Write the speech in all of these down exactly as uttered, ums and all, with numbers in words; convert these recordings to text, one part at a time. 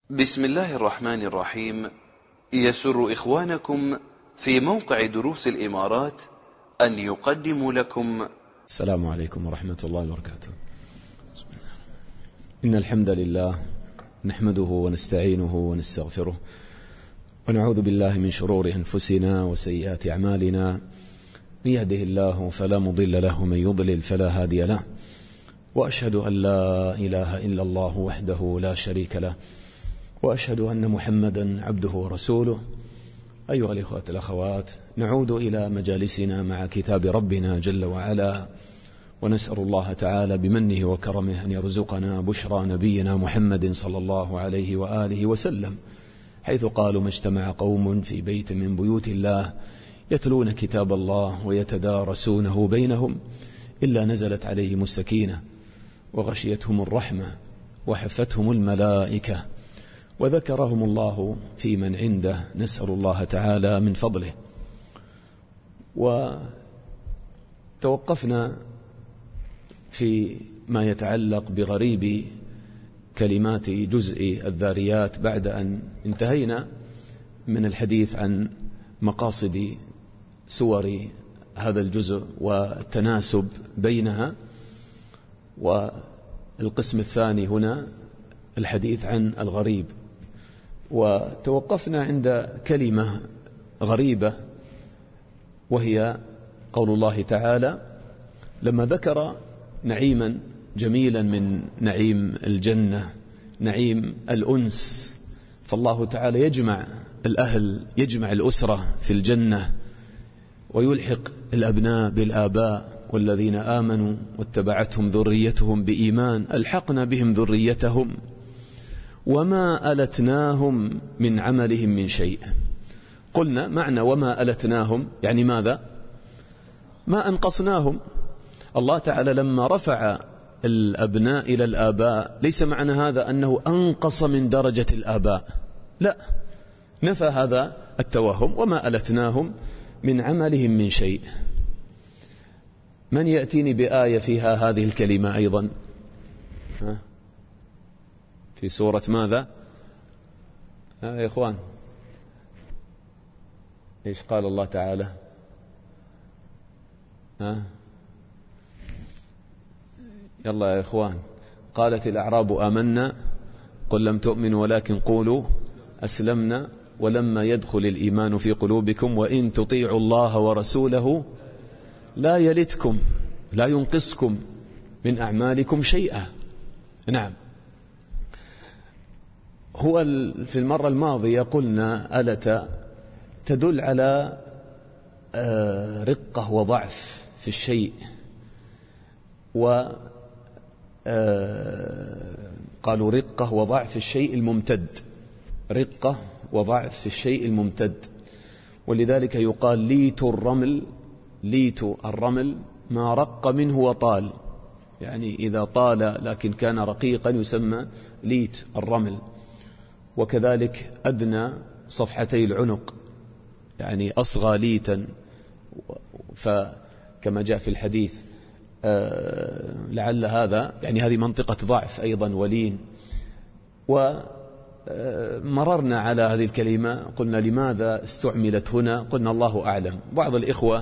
بسم الله الرحمن الرحيم. يسر إخوانكم في موقع دروس الإمارات أن يقدموا لكم السلام عليكم ورحمة الله وبركاته. إن الحمد لله نحمده ونستعينه ونستغفره ونعوذ بالله من شرور أنفسنا وسيئات أعمالنا، من يهده الله فلا مضل له ومن يضلل فلا هادي له، وأشهد أن لا إله إلا الله وحده لا شريك له، وأشهد أن محمدا عبده ورسوله. أيها الإخوة الأخوات، نعود إلى مجالسنا مع كتاب ربنا جل وعلا، ونسأل الله تعالى بمنه وكرمه أن يرزقنا بشرى نبينا محمد صلى الله عليه وآله وسلم، حيث قالوا: ما اجتمع قوم في بيت من بيوت الله يتلون كتاب الله ويتدارسونه بينهم إلا نزلت عليهم السكينة وغشيتهم الرحمة وحفتهم الملائكة وذكرهم الله في من عنده. نسأل الله تعالى من فضله. وتوقفنا في ما يتعلق بغريب كلمات جزء الذاريات بعد أن انتهينا من الحديث عن مقاصد سور هذا الجزء والتناسب بينها. والقسم الثاني هنا الحديث عن الغريب، وتوقفنا عند كلمة غريبة، وهي قول الله تعالى لما ذكر نعيما جميلا من نعيم الجنة، نعيم الأنس. فالله تعالى يجمع الأهل، يجمع الأسرة في الجنة، ويلحق الأبناء بالآباء، والذين آمنوا واتبعتهم ذريتهم بإيمان ألحقنا بهم ذريتهم وما ألتناهم من عملهم من شيء. قلنا معنى وما ألتناهم يعني ماذا؟ ما أنقصناهم. الله تعالى لما رفع الأبناء إلى الآباء ليس معنى هذا أنه أنقص من درجة الآباء، لا، نفى هذا التوهم. وما ألتناهم من عملهم من شيء. من يأتيني بآية فيها هذه الكلمة أيضا؟ ها؟ في سورة ماذا؟ ها يا إخوان، إيش قال الله تعالى؟ ها؟ يلا يا إخوان. قالت الأعراب آمنا قل لم تؤمنوا ولكن قولوا أسلمنا ولما يدخل الإيمان في قلوبكم وإن تطيعوا الله ورسوله لا يلتكم لا ينقصكم من أعمالكم شيئا. نعم. هو في المرة الماضية قلنا ألت تدل على رقة وضعف في الشيء، وقالوا رقة وضعف في الشيء الممتد، رقة وضعف في الشيء الممتد. ولذلك يقال ليت الرمل، ليت الرمل ما رق منه وطال، يعني إذا طال لكن كان رقيقا يسمى ليت الرمل. وكذلك أدنى صفحتي العنق، يعني أصغى ليتا، فكما جاء في الحديث لعل هذا يعني هذه منطقة ضعف أيضا ولين. ومررنا على هذه الكلمة، قلنا لماذا استعملت هنا؟ قلنا الله أعلم. بعض الإخوة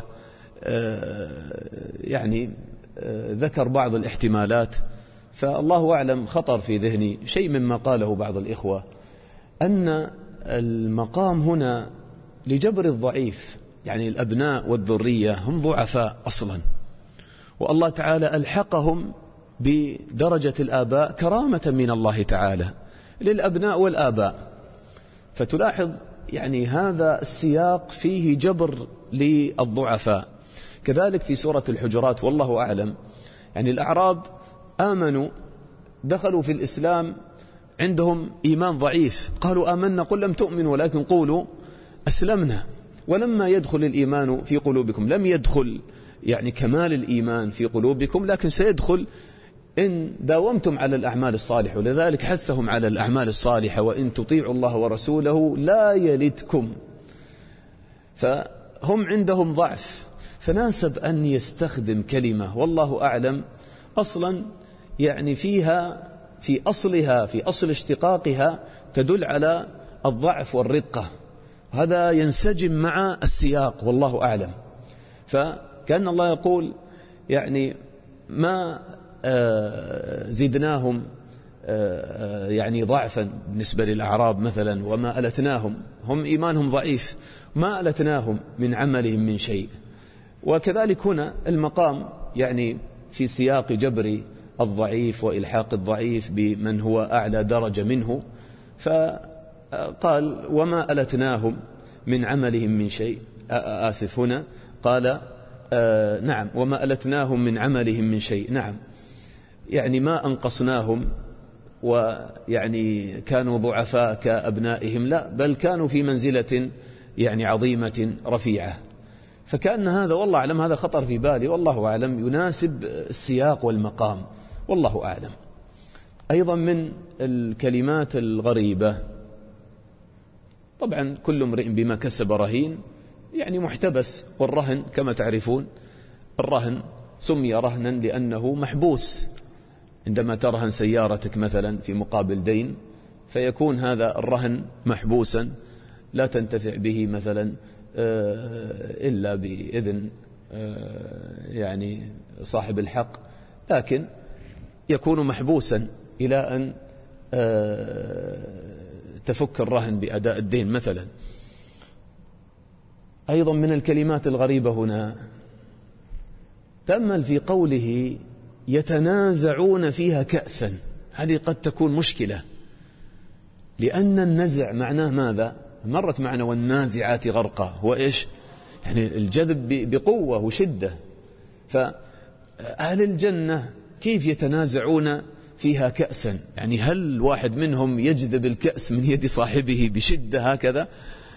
يعني ذكر بعض الاحتمالات، فالله أعلم خطر في ذهني شيء مما قاله بعض الإخوة، أن المقام هنا لجبر الضعيف، يعني الأبناء والذرية هم ضعفاء أصلا، والله تعالى ألحقهم بدرجة الآباء كرامة من الله تعالى للأبناء والآباء. فتلاحظ يعني هذا السياق فيه جبر للضعفاء. كذلك في سورة الحجرات والله أعلم، يعني الأعراب آمنوا دخلوا في الإسلام عندهم إيمان ضعيف، قالوا آمنا قل لم تؤمنوا ولكن قولوا أسلمنا ولما يدخل الإيمان في قلوبكم. لم يدخل يعني كمال الإيمان في قلوبكم، لكن سيدخل إن داومتم على الأعمال الصالحة. ولذلك حثهم على الأعمال الصالحة، وإن تطيعوا الله ورسوله لا يلتكم. فهم عندهم ضعف، فناسب أن يستخدم كلمة والله أعلم أصلا يعني فيها في أصلها في أصل اشتقاقها تدل على الضعف والرقة. هذا ينسجم مع السياق والله أعلم. فكأن الله يقول يعني ما زدناهم يعني ضعفا بالنسبة للأعراب مثلا، وما ألتناهم، هم إيمانهم ضعيف، ما ألتناهم من عملهم من شيء. وكذلك هنا المقام يعني في سياق جبر الضعيف وإلحاق الضعيف بمن هو أعلى درجة منه، فقال وما ألتناهم من عملهم من شيء. آسف، هنا قال آه نعم وما ألتناهم من عملهم من شيء. نعم، يعني ما أنقصناهم ويعني كانوا ضعفاء كأبنائهم، لا، بل كانوا في منزلة يعني عظيمة رفيعة. فكأن هذا والله أعلم، هذا خطر في بالي والله أعلم، يناسب السياق والمقام والله أعلم. أيضا من الكلمات الغريبة، طبعا كل امرئ بما كسب رهين، يعني محتبس. والرهن كما تعرفون الرهن سمي رهنا لأنه محبوس. عندما ترهن سيارتك مثلا في مقابل دين، فيكون هذا الرهن محبوسا لا تنتفع به مثلا إلا بإذن يعني صاحب الحق، لكن يكون محبوسا إلى أن تفك الرهن بأداء الدين مثلا. أيضا من الكلمات الغريبة هنا، تأمل في قوله يتنازعون فيها كأسا. هذه قد تكون مشكلة، لأن النزع معناه ماذا؟ مرت معنا والنازعات غرقا، هو إيش؟ يعني الجذب بقوة وشدة. فأهل الجنة كيف يتنازعون فيها كأسا؟ يعني هل واحد منهم يجذب الكأس من يد صاحبه بشدة هكذا؟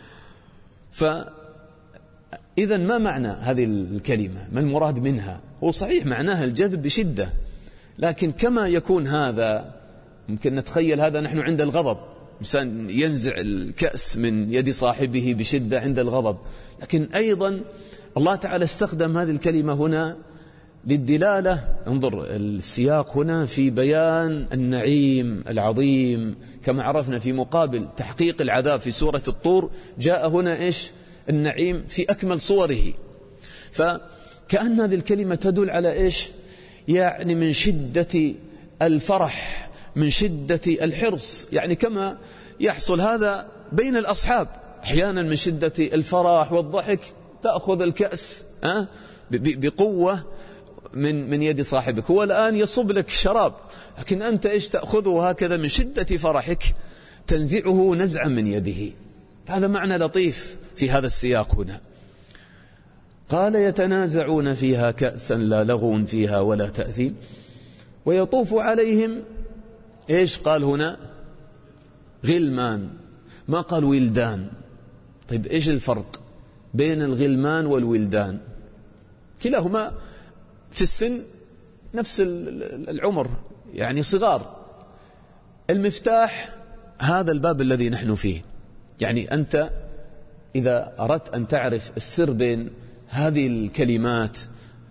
فإذا ما معنى هذه الكلمة؟ ما المراد منها؟ هو صحيح معناها الجذب بشدة، لكن كما يكون هذا ممكن نتخيل هذا نحن عند الغضب، إنسان ينزع الكأس من يد صاحبه بشدة عند الغضب. لكن أيضا الله تعالى استخدم هذه الكلمة هنا للدلالة. انظر السياق هنا في بيان النعيم العظيم، كما عرفنا في مقابل تحقيق العذاب في سورة الطور، جاء هنا إيش؟ النعيم في أكمل صوره. فكأن هذه الكلمة تدل على إيش؟ يعني من شدة الفرح، من شدة الحرص، يعني كما يحصل هذا بين الأصحاب أحيانا من شدة الفرح والضحك تأخذ الكأس بقوة من من يد صاحبك. هو الآن يصب لك شراب، لكن أنت إيش تأخذه هكذا من شدة فرحك تنزعه نزعا من يده. هذا معنى لطيف في هذا السياق هنا. قال يتنازعون فيها كأسا لا لغو فيها ولا تأثيم ويطوف عليهم إيش؟ قال هنا غلمان، ما قال ولدان. طيب إيش الفرق بين الغلمان والولدان؟ كلاهما في السن نفس العمر، يعني صغار. المفتاح هذا الباب الذي نحن فيه. يعني أنت إذا أردت أن تعرف السر بين هذه الكلمات،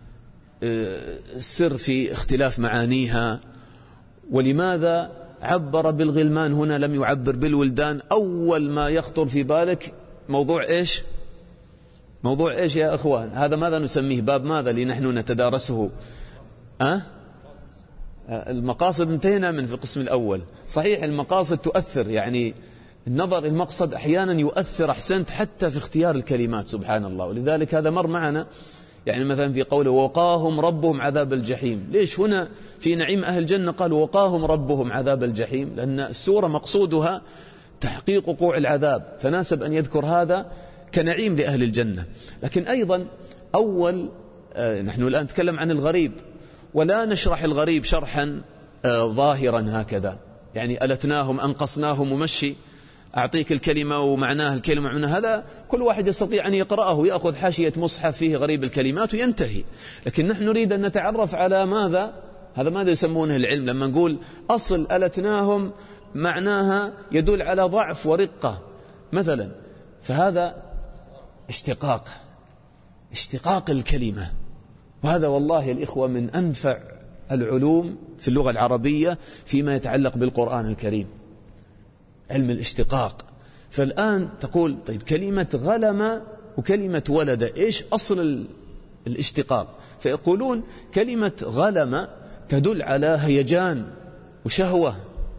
السر في اختلاف معانيها، ولماذا عبر بالغلمان هنا لم يعبر بالولدان، أول ما يخطر في بالك موضوع إيش؟ موضوع إيش يا أخوان؟ هذا ماذا نسميه؟ باب ماذا اللي نحن نتدارسه؟ أه؟ المقاصد انتهينا من في القسم الأول. صحيح المقاصد تؤثر، يعني النظر المقصد أحيانا يؤثر، أحسنت، حتى في اختيار الكلمات سبحان الله. ولذلك هذا مر معنا، يعني مثلا في قوله وقاهم ربهم عذاب الجحيم. ليش هنا في نعيم أهل الجنة قال وقاهم ربهم عذاب الجحيم؟ لأن السورة مقصودها تحقيق وقوع العذاب، فناسب أن يذكر هذا كنعيم لأهل الجنة. لكن أيضا أول آه نحن الآن نتكلم عن الغريب، ولا نشرح الغريب شرحا آه ظاهرا هكذا، يعني ألتناهم أنقصناهم ومشي أعطيك الكلمة ومعناها الكلمة معناها، هذا كل واحد يستطيع أن يقرأه، يأخذ حاشية مصحف فيه غريب الكلمات وينتهي. لكن نحن نريد أن نتعرف على ماذا، هذا ماذا يسمونه العلم لما نقول أصل ألتناهم معناها يدل على ضعف ورقة مثلا، فهذا اشتقاق اشتقاق الكلمة. وهذا والله الإخوة من أنفع العلوم في اللغة العربية فيما يتعلق بالقرآن الكريم. علم الاشتقاق. فالآن تقول طيب كلمة غلم وكلمة ولد إيش أصل الاشتقاق؟ فيقولون كلمة غلم تدل على هيجان وشهوة،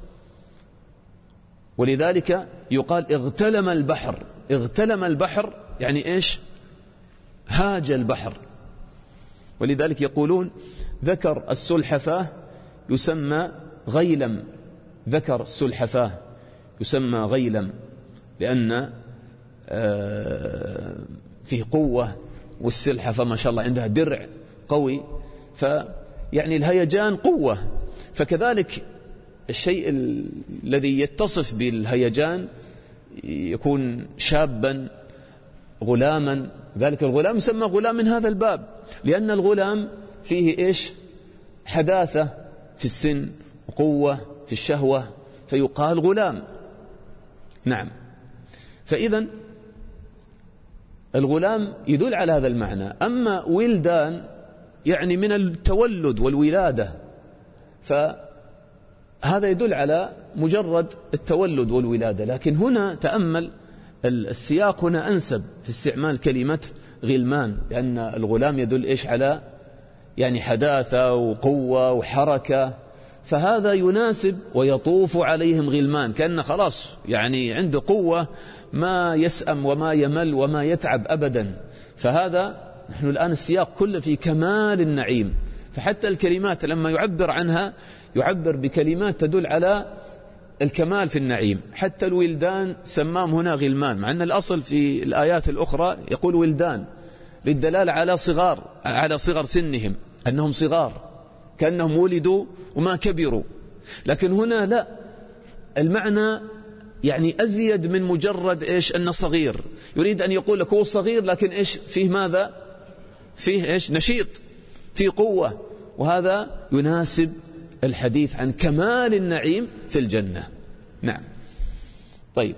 ولذلك يقال اغتلم البحر. اغتلم البحر يعني إيش؟ هاج البحر. ولذلك يقولون ذكر السلحفاة يسمى غيلم، ذكر السلحفاة يسمى غيلم لأن فيه قوة، والسلحفاة ما شاء الله عندها درع قوي، فيعني الهيجان قوة. فكذلك الشيء الذي يتصف بالهيجان يكون شابا غلاما، ذلك الغلام يسمى غلام من هذا الباب، لأن الغلام فيه إيش؟ حداثة في السن وقوة في الشهوة، فيقال غلام. نعم. فإذا الغلام يدل على هذا المعنى. أما ولدان يعني من التولد والولادة، فهذا يدل على مجرد التولد والولادة. لكن هنا تأمل السياق، هنا أنسب في استعمال كلمة غلمان، لأن الغلام يدل إيش؟ على يعني حداثة وقوة وحركة، فهذا يناسب ويطوف عليهم غلمان، كأن خلاص يعني عنده قوة ما يسأم وما يمل وما يتعب أبدا. فهذا نحن الآن السياق كله في كمال النعيم، فحتى الكلمات لما يعبر عنها يعبر بكلمات تدل على الكمال في النعيم. حتى الولدان سمام هنا غلمان، مع أن الأصل في الآيات الأخرى يقول ولدان للدلالة على صغار، على صغر سنهم، أنهم صغار كأنهم ولدوا وما كبروا. لكن هنا لا، المعنى يعني أزيد من مجرد إيش؟ أنه صغير. يريد أن يقول لك هو صغير لكن إيش فيه؟ ماذا فيه؟ إيش؟ نشيط، فيه قوة، وهذا يناسب الحديث عن كمال النعيم في الجنة. نعم. طيب،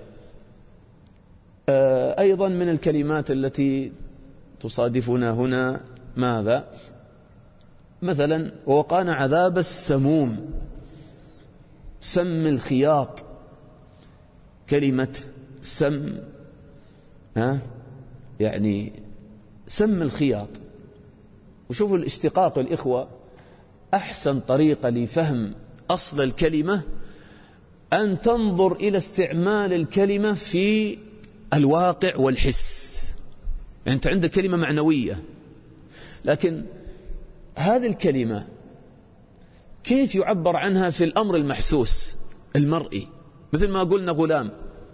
أيضا من الكلمات التي تصادفنا هنا ماذا؟ مثلا ووقانا عذاب السموم، سم الخياط، كلمة سم، ها يعني سم الخياط. وشوفوا الاشتقاق الإخوة، أحسن طريقة لفهم أصل الكلمة أن تنظر إلى استعمال الكلمة في الواقع والحس. يعني أنت عندك كلمة معنوية، لكن هذه الكلمة كيف يعبر عنها في الأمر المحسوس المرئي؟ مثل ما قلنا غلام،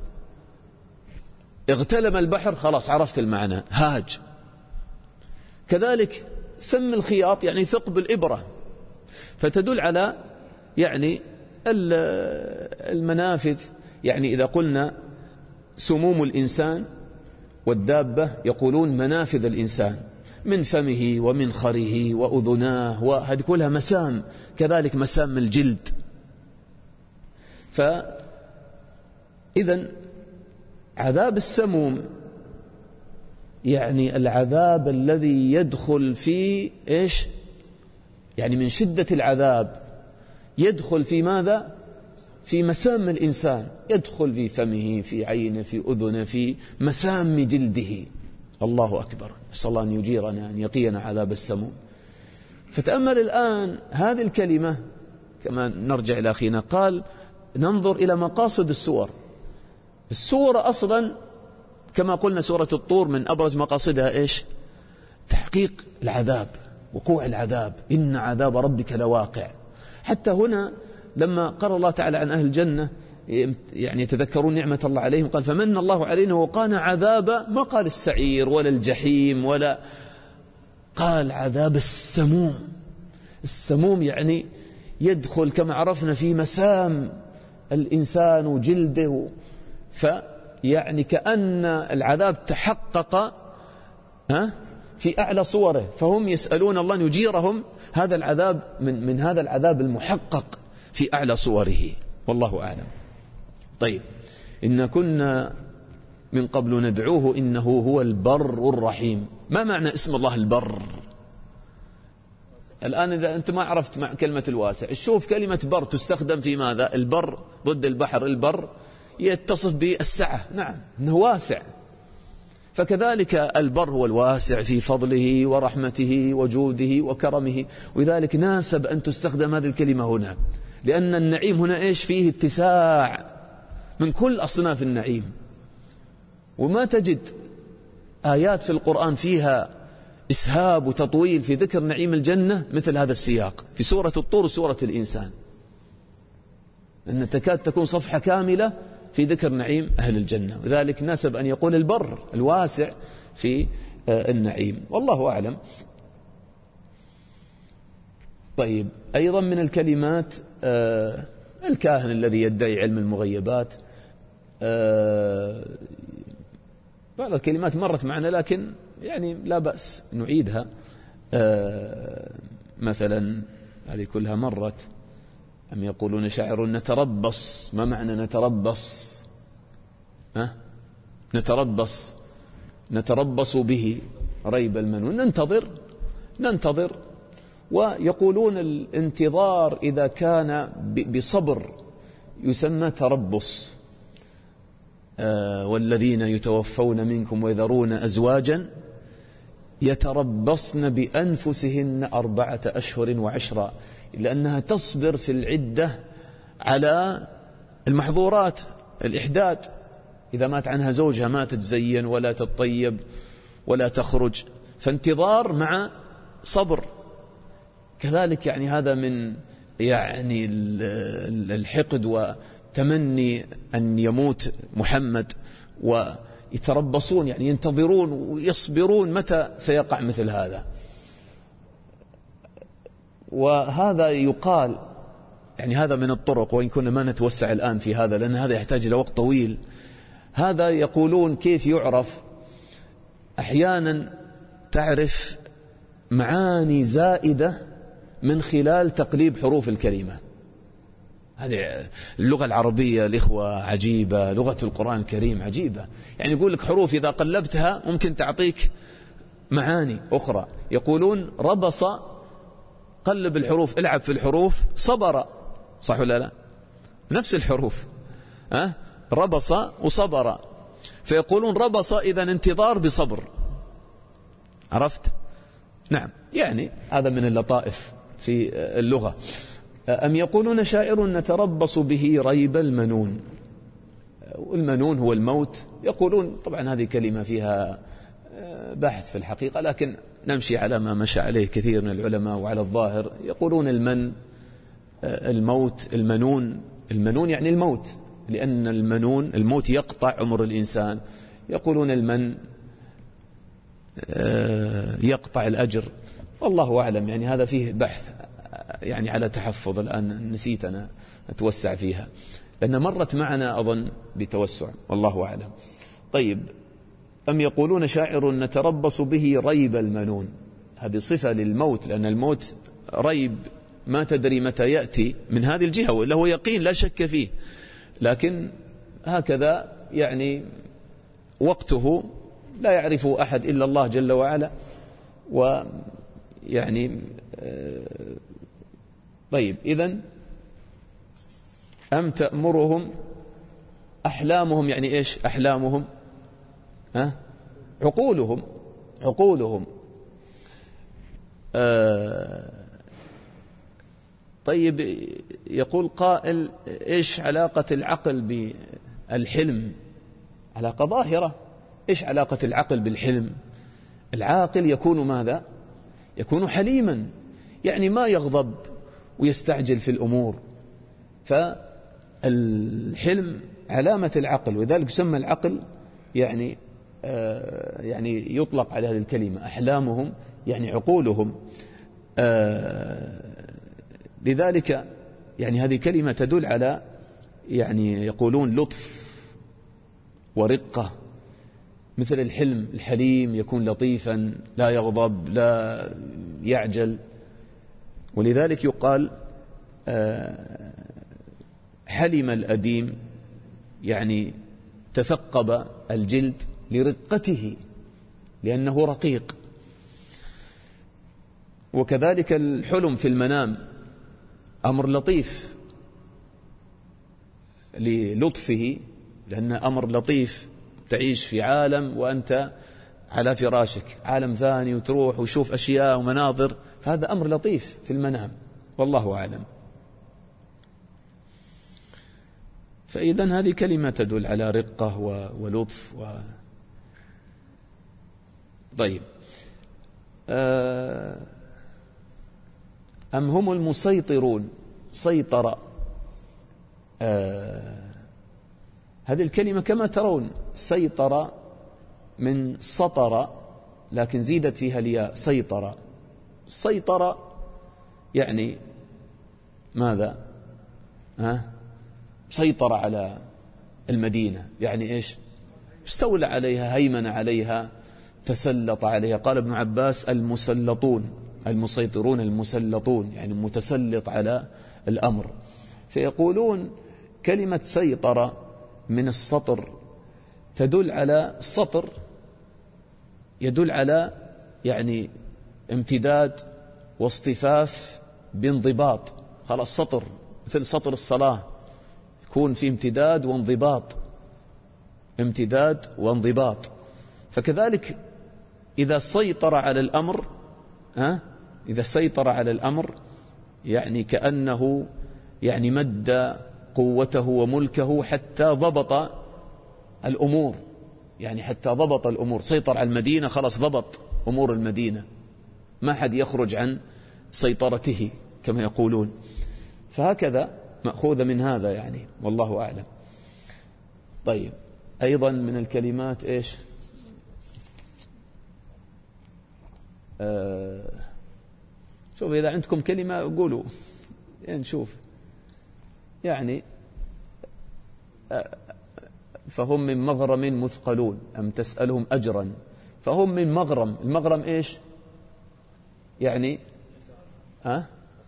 اغتلم البحر، خلاص عرفت المعنى، هاج. كذلك سم الخياط يعني ثقب الإبرة، فتدل على يعني المنافذ. يعني إذا قلنا سموم الإنسان والدابة يقولون منافذ الإنسان، من فمه ومن خره وأذناه، وهذه كلها مسام، كذلك مسام الجلد. فإذا عذاب السموم يعني العذاب الذي يدخل في إيش؟ يعني من شدة العذاب يدخل في ماذا؟ في مسام الإنسان، يدخل في فمه، في عينه، في أذنه، في مسام جلده. الله أكبر، نسأل الله أن يجيرنا، أن يقينا عذاب السموم. فتأمل الآن هذه الكلمة، كما نرجع إلى أخينا قال ننظر إلى مقاصد السور. السورة أصلا كما قلنا سورة الطور من أبرز مقاصدها إيش؟ تحقيق العذاب، وقوع العذاب، إن عذاب ربك لواقع. حتى هنا لما قال الله تعالى عن أهل الجنة يعني يتذكرون نعمة الله عليهم، قال فمن الله علينا وقانا عذاب، ما قال السعير ولا الجحيم، ولا قال عذاب السموم. السموم يعني يدخل كما عرفنا في مسام الإنسان وجلده، فيعني كأن العذاب تحقق ها في أعلى صوره، فهم يسألون الله أن يجيرهم هذا العذاب من, من هذا العذاب المحقق في أعلى صوره، والله أعلم. طيب، إن كنا من قبل ندعوه إنه هو البر الرحيم. ما معنى اسم الله البر؟ الآن إذا أنت ما عرفت مع كلمة الواسع، شوف كلمة بر تستخدم في ماذا؟ البر ضد البحر، البر يتصف بالسعة، نعم أنه واسع. فكذلك البر هو الواسع في فضله ورحمته وجوده وكرمه، ولذلك ناسب أن تستخدم هذه الكلمة هنا، لأن النعيم هنا إيش فيه اتساع من كل أصناف النعيم. وما تجد آيات في القرآن فيها إسهاب وتطويل في ذكر نعيم الجنة مثل هذا السياق في سورة الطور وسورة الإنسان، أن تكاد تكون صفحة كاملة في ذكر نعيم أهل الجنة، وذلك ناسب أن يقول البر الواسع في النعيم، والله أعلم. طيب، أيضا من الكلمات الكاهن الذي يدعي علم المغيبات، بعض الكلمات مرت معنا لكن يعني لا بأس نعيدها. مثلا هذه كلها مرت. أم يقولون شاعر نتربص، ما معنى نتربص؟ ها؟ نتربص نتربص به ريب المنون، ننتظر ننتظر. ويقولون الانتظار إذا كان بصبر يسمى تربص. آه والذين يتوفون منكم ويذرون أزواجا يتربصن بأنفسهن أربعة أشهر وعشرا، لأنها تصبر في العدة على المحظورات الإحداد. إذا مات عنها زوجها ما تتزين ولا تطيب ولا تخرج، فانتظار مع صبر. كذلك يعني هذا من يعني الحقد وتمني أن يموت محمد، ويتربصون يعني ينتظرون ويصبرون متى سيقع مثل هذا. وهذا يقال يعني هذا من الطرق، وإن كنا ما نتوسع الآن في هذا لأن هذا يحتاج إلى وقت طويل. هذا يقولون كيف يعرف؟ أحيانا تعرف معاني زائدة من خلال تقليب حروف الكلمة. هذه اللغة العربية الإخوة عجيبة، لغة القرآن الكريم عجيبة. يعني يقول لك حروف إذا قلبتها ممكن تعطيك معاني أخرى. يقولون ربص، قلب الحروف، العب في الحروف. صبر، صح ولا لا؟ نفس الحروف، أه؟ ربص وصبر، فيقولون ربص إذا انتظار بصبر. عرفت؟ نعم، يعني هذا من اللطائف في اللغة. أم يقولون شاعر نتربص به ريب المنون. والمنون هو الموت. يقولون طبعا هذه كلمة فيها بحث في الحقيقة، لكن نمشي على ما مشى عليه كثير من العلماء وعلى الظاهر. يقولون المن الموت، المنون المنون يعني الموت، لأن المنون الموت يقطع عمر الإنسان. يقولون المن يقطع الأجر، والله أعلم. يعني هذا فيه بحث يعني على تحفظ، الآن نسيت أنا أتوسع فيها لأن مرت معنا أظن بتوسع، والله أعلم. طيب، أم يقولون شاعر نتربص به ريب المنون. هذه صفة للموت، لأن الموت ريب، ما تدري متى يأتي من هذه الجهة، وإلا هو يقين لا شك فيه، لكن هكذا يعني وقته لا يعرفه أحد إلا الله جل وعلا. ويعني طيب، إذن أم تأمرهم أحلامهم، يعني إيش أحلامهم؟ ها؟ عقولهم عقولهم آه طيب، يقول قائل إيش علاقة العقل بالحلم؟ علاقة ظاهرة. إيش علاقة العقل بالحلم؟ العاقل يكون ماذا؟ يكون حليما، يعني ما يغضب ويستعجل في الأمور. فالحلم علامة العقل، وذلك يسمى العقل يعني آه يعني يطلق على هذه الكلمة أحلامهم، يعني عقولهم. آه لذلك يعني هذه كلمة تدل على يعني يقولون لطف ورقة، مثل الحلم. الحليم يكون لطيفا، لا يغضب لا يعجل. ولذلك يقال آه حلم الأديم، يعني تثقب الجلد لرقته لأنه رقيق. وكذلك الحلم في المنام أمر لطيف للطفه لأن أمر لطيف تعيش في عالم وأنت على فراشك، عالم ثاني وتروح وشوف أشياء ومناظر، فهذا أمر لطيف في المنام، والله أعلم. فإذا هذه كلمة تدل على رقة ولطف و... طيب، أم هم المسيطرون؟ سيطر، آه هذه الكلمة كما ترون سيطر من سطر، لكن زيدت فيها الياء، سيطر. سيطر يعني ماذا؟ ها؟ سيطر على المدينة، يعني إيش؟ استولى عليها، هيمن عليها، تسلط عليها. قال ابن عباس المسلطون، المسيطرون المسلطون، يعني متسلط على الأمر. فيقولون كلمة سيطر من السطر تدل على السطر، يدل على يعني امتداد واصطفاف بانضباط. خلاص سطر مثل سطر الصلاة يكون في امتداد وانضباط، امتداد وانضباط. فكذلك إذا سيطر على الأمر، ها إذا سيطر على الأمر يعني كأنه يعني مد قوته وملكه حتى ضبط الأمور، يعني حتى ضبط الأمور، سيطر على المدينة، خلاص ضبط أمور المدينة، ما حد يخرج عن سيطرته كما يقولون. فهكذا مأخوذة من هذا يعني، والله أعلم. طيب، أيضا من الكلمات إيش؟ آه شوف إذا عندكم كلمة قولوا نشوف. يعني آه فهم من مغرم مثقلون أم تسألهم أجرا، فهم من مغرم. المغرم إيش يعني؟ أه؟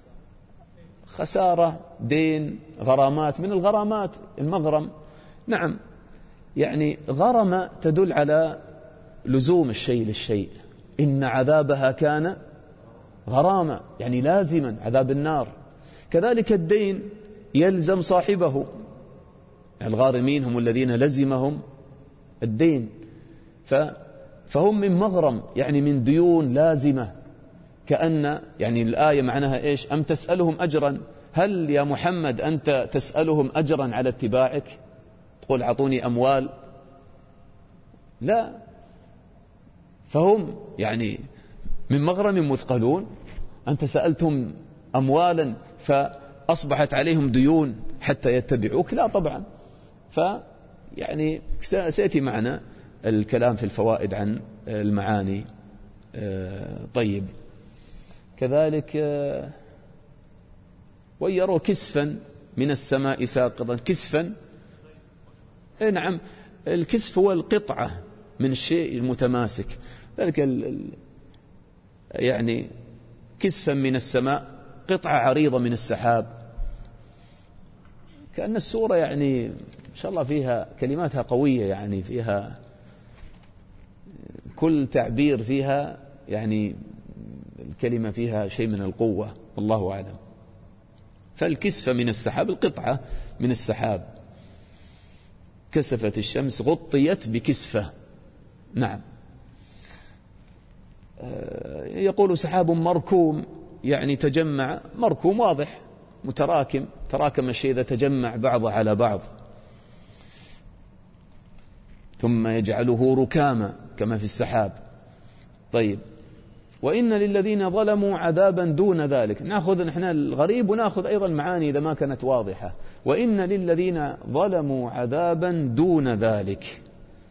خسارة، دين، غرامات، من الغرامات المغرم. نعم، يعني غرم تدل على لزوم الشيء للشيء، إن عذابها كان غراما، يعني لازما عذاب النار. كذلك الدين يلزم صاحبه، الغارمين هم الذين لزمهم الدين. فهم من مغرم يعني من ديون لازمة، كأن يعني الآية معناها إيش؟ أم تسألهم أجرا، هل يا محمد أنت تسألهم أجرا على اتباعك؟ تقول أعطوني أموال؟ لا، فهم يعني من مغرم مثقلون. أنت سألتهم أموالا فأصبحت عليهم ديون حتى يتبعوك؟ لا طبعا. فيعني سيأتي معنا الكلام في الفوائد عن المعاني. طيب، كذلك ويروا كسفا من السماء ساقطا. كسفا، نعم، الكسف هو القطعة من الشيء المتماسك، ذلك يعني كسفا من السماء، قطعة عريضة من السحاب. كأن السورة يعني إن شاء الله فيها كلماتها قوية، يعني فيها كل تعبير فيها يعني الكلمة فيها شيء من القوة، والله أعلم. فالكسف من السحاب القطعة من السحاب. كسفت الشمس غطيت بكسفة. نعم. يقول سحاب مركوم، يعني تجمع، مركوم واضح متراكم، تراكم الشيء إذا تجمع بعضه على بعض، ثم يجعله ركاما كما في السحاب. طيب، وإن للذين ظلموا عذابا دون ذلك. نأخذ نحن الغريب ونأخذ أيضا المعاني إذا ما كانت واضحة. وإن للذين ظلموا عذابا دون ذلك.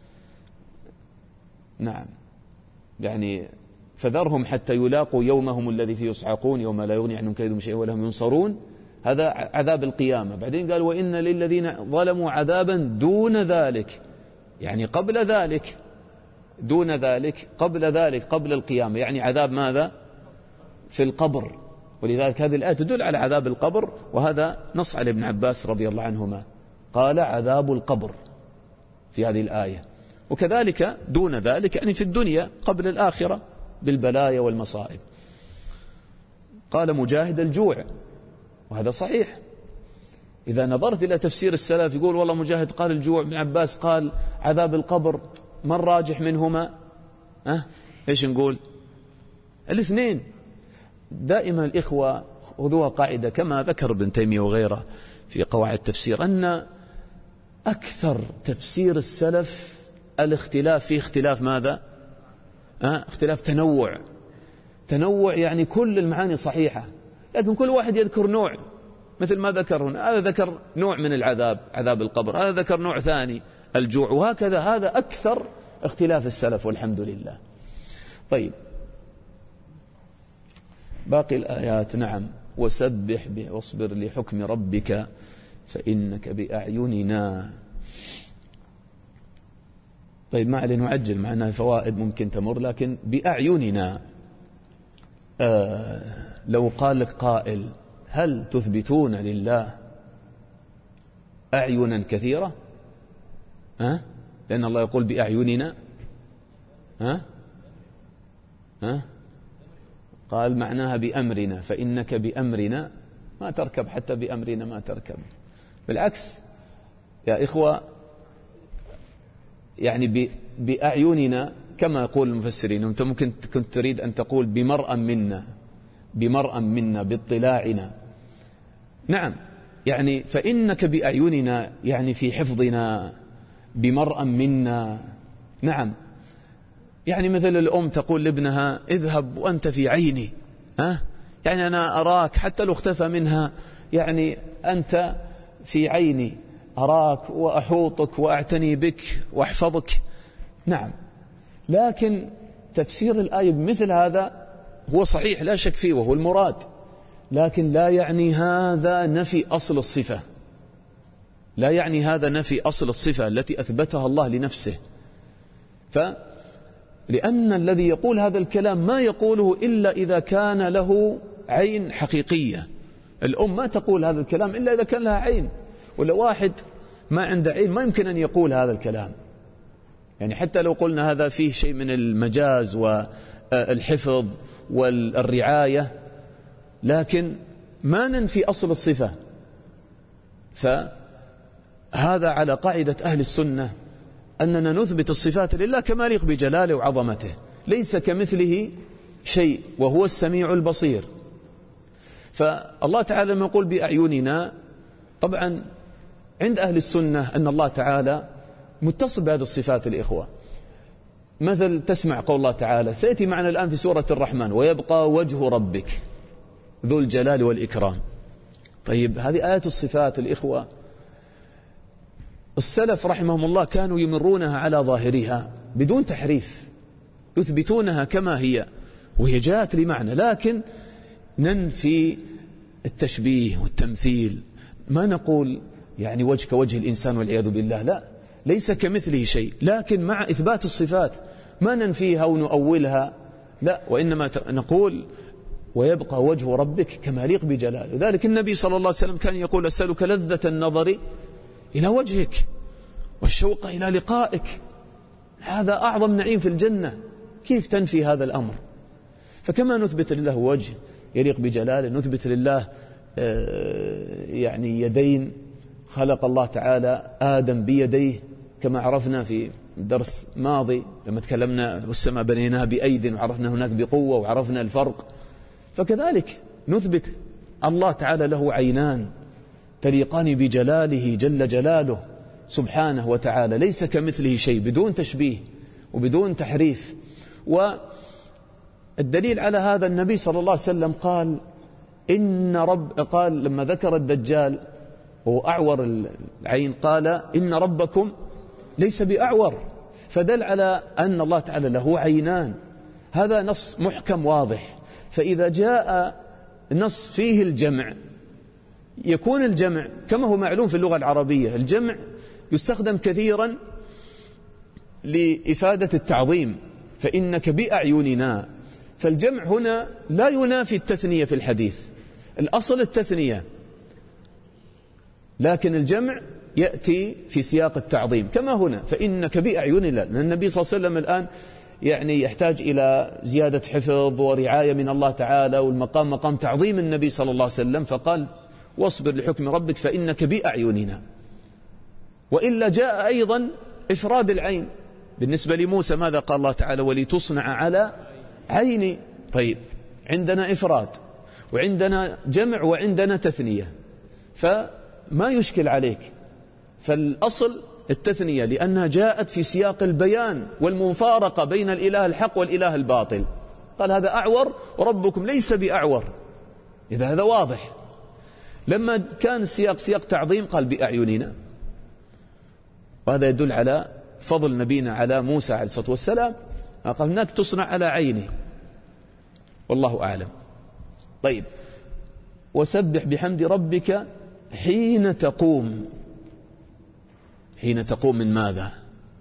نعم، يعني فذرهم حتى يلاقوا يومهم الذي فيه يصعقون يوم لا يغني عنهم كيدهم شيئا ولا هم ينصرون. هذا عذاب القيامة. بعدين قال وإن للذين ظلموا عذابا دون ذلك، يعني قبل ذلك، دون ذلك قبل ذلك، قبل القيامة، يعني عذاب ماذا؟ في القبر. ولذلك هذه الآية تدل على عذاب القبر، وهذا نص على ابن عباس رضي الله عنهما، قال عذاب القبر في هذه الآية. وكذلك دون ذلك يعني في الدنيا قبل الآخرة بالبلايا والمصائب. قال مجاهد الجوع، وهذا صحيح، إذا نظرت إلى تفسير السلف يقول والله مجاهد قال الجوع، ابن عباس قال عذاب القبر، ما الراجح منهما؟ أه؟ إيش نقول؟ الاثنين. دائما الإخوة خذوها قاعدة كما ذكر ابن تيمية وغيره في قواعد التفسير، أن أكثر تفسير السلف الاختلاف فيه اختلاف ماذا؟ أه؟ اختلاف تنوع. تنوع يعني كل المعاني صحيحة، لكن كل واحد يذكر نوع، مثل ما ذكر هنا، هذا ذكر نوع من العذاب، عذاب القبر، هذا ذكر نوع ثاني الجوع، وهكذا. هذا أكثر اختلاف السلف والحمد لله. طيب باقي الآيات. نعم. وسبح واصبر لحكم ربك فإنك بأعيننا. طيب ما علينا نعجل، مع أنها فوائد ممكن تمر، لكن بأعيننا. آه لو قال لك قائل هل تثبتون لله أعينا كثيرة؟ ها؟ لأن الله يقول بأعيننا. ها؟ ها؟ قال معناها بأمرنا، فإنك بأمرنا ما تركب، حتى بأمرنا ما تركب. بالعكس يا إخوة، يعني بأعيننا كما يقول المفسرين. أنت ممكن كنت تريد أن تقول بمرأ منا، بمرأ منا، باطلاعنا. نعم، يعني فإنك بأعيننا يعني في حفظنا، بمرأ منا. نعم، يعني مثل الأم تقول لابنها اذهب وأنت في عيني، ها؟ يعني أنا أراك حتى لو اختفى منها، يعني أنت في عيني، أراك وأحوطك وأعتني بك وأحفظك. نعم، لكن تفسير الآية بمثل هذا هو صحيح لا شك فيه وهو المراد، لكن لا يعني هذا نفي أصل الصفة، لا يعني هذا نفي أصل الصفة التي أثبتها الله لنفسه. فلأن الذي يقول هذا الكلام ما يقوله إلا إذا كان له عين حقيقية. الأم ما تقول هذا الكلام إلا إذا كان لها عين، ولا واحد ما عنده عين ما يمكن أن يقول هذا الكلام. يعني حتى لو قلنا هذا فيه شيء من المجاز والحفظ والرعاية، لكن ما ننفي أصل الصفة. فهذا على قاعدة أهل السنة أننا نثبت الصفات لله كما يليق بجلاله وعظمته، ليس كمثله شيء وهو السميع البصير. فالله تعالى لما يقول بأعيننا، طبعا عند أهل السنة أن الله تعالى متصل بهذه الصفات. الإخوة مثل تسمع قول الله تعالى، سيأتي معنا الآن في سورة الرحمن، ويبقى وجه ربك ذو الجلال والإكرام. طيب هذه آيات الصفات. الإخوة السلف رحمهم الله كانوا يمرونها على ظاهرها بدون تحريف، يثبتونها كما هي وهي جاءت لمعنى، لكن ننفي التشبيه والتمثيل. ما نقول يعني وجه كوجه الإنسان والعياذ بالله، لا، ليس كمثله شيء، لكن مع إثبات الصفات ما ننفيها ونؤولها، لا، وإنما نقول ويبقى وجه ربك كما يليق بجلاله. ذلك النبي صلى الله عليه وسلم كان يقول أسألك لذة النظر إلى وجهك والشوق إلى لقائك، هذا أعظم نعيم في الجنة، كيف تنفي هذا الأمر؟ فكما نثبت لله وجه يليق بجلاله، نثبت لله يعني يدين، خلق الله تعالى آدم بيديه كما عرفنا في درس ماضي لما تكلمنا والسماء بنيناها بأيد، وعرفنا هناك بقوة وعرفنا الفرق. فكذلك نثبت الله تعالى له عينان تليقان بجلاله جل جلاله سبحانه وتعالى، ليس كمثله شيء، بدون تشبيه وبدون تحريف. والدليل على هذا النبي صلى الله عليه وسلم قال إن رب قال لما ذكر الدجال وهو أعور العين قال إن ربكم ليس بأعور، فدل على أن الله تعالى له عينان. هذا نص محكم واضح. فإذا جاء نص فيه الجمع، يكون الجمع كما هو معلوم في اللغة العربية، الجمع يستخدم كثيرا لإفادة التعظيم، فإنك بأعيننا. فالجمع هنا لا ينافي التثنية في الحديث، الأصل التثنية، لكن الجمع يأتي في سياق التعظيم كما هنا فإنك بأعيننا. لأن النبي صلى الله عليه وسلم الآن يعني يحتاج إلى زيادة حفظ ورعاية من الله تعالى، والمقام مقام تعظيم النبي صلى الله عليه وسلم، فقال واصبر لحكم ربك فإنك بأعيننا. وإلا جاء أيضا إفراد العين بالنسبة لموسى، ماذا قال الله تعالى؟ ولتصنع على عيني. طيب عندنا إفراد وعندنا جمع وعندنا تثنية، فما يشكل عليك، فالأصل التثنية لأنها جاءت في سياق البيان والمفارقة بين الإله الحق والإله الباطل. قال هذا أعور وربكم ليس بأعور، إذا هذا واضح. لما كان السياق سياق تعظيم قال بأعيننا، وهذا يدل على فضل نبينا على موسى عليه الصلاة والسلام. قال هناك تصنع على عينه، والله أعلم. طيب وسبح بحمد ربك حين تقوم. حين تقوم من ماذا؟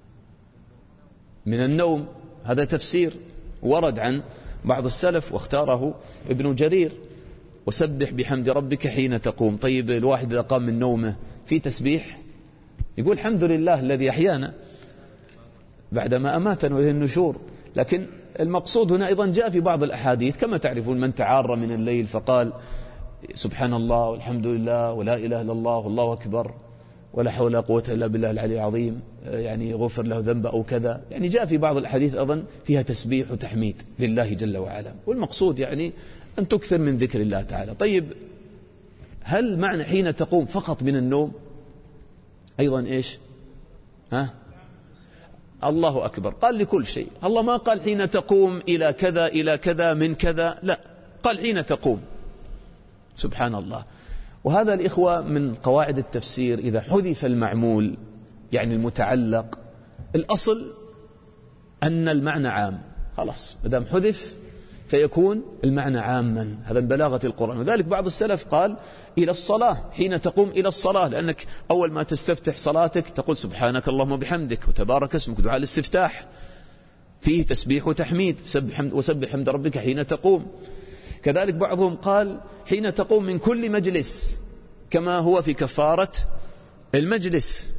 من النوم. هذا تفسير ورد عن بعض السلف واختاره ابن جرير، وسبح بحمد ربك حين تقوم. طيب الواحد إذا قام من نومه في تسبيح يقول الحمد لله الذي أحيانا بعدما أماتنا وإليه النشور. لكن المقصود هنا أيضا جاء في بعض الأحاديث كما تعرفون من تعار من الليل فقال سبحان الله والحمد لله ولا إله إلا الله والله أكبر ولا حول ولا قوة إلا بالله العلي العظيم، يعني غفر له ذنبه أو كذا. يعني جاء في بعض الأحاديث أيضا فيها تسبيح وتحميد لله جل وعلا، والمقصود يعني أن تكثر من ذكر الله تعالى. طيب هل معنى حين تقوم فقط من النوم؟ أيضا إيش؟ ها؟ الله أكبر قال لكل شيء. الله ما قال حين تقوم إلى كذا إلى كذا من كذا، لا، قال حين تقوم. سبحان الله. وهذا الإخوة من قواعد التفسير، إذا حذف المعمول يعني المتعلق، الأصل أن المعنى عام، خلاص مدام حذف فيكون المعنى عاما. هذا من بلاغة القرآن. وذلك بعض السلف قال إلى الصلاة، حين تقوم إلى الصلاة، لأنك أول ما تستفتح صلاتك تقول سبحانك اللهم وبحمدك وتبارك اسمك، دعاء الاستفتاح فيه تسبيح وتحميد، وسبح حمد ربك حين تقوم. كذلك بعضهم قال حين تقوم من كل مجلس، كما هو في كفارة المجلس.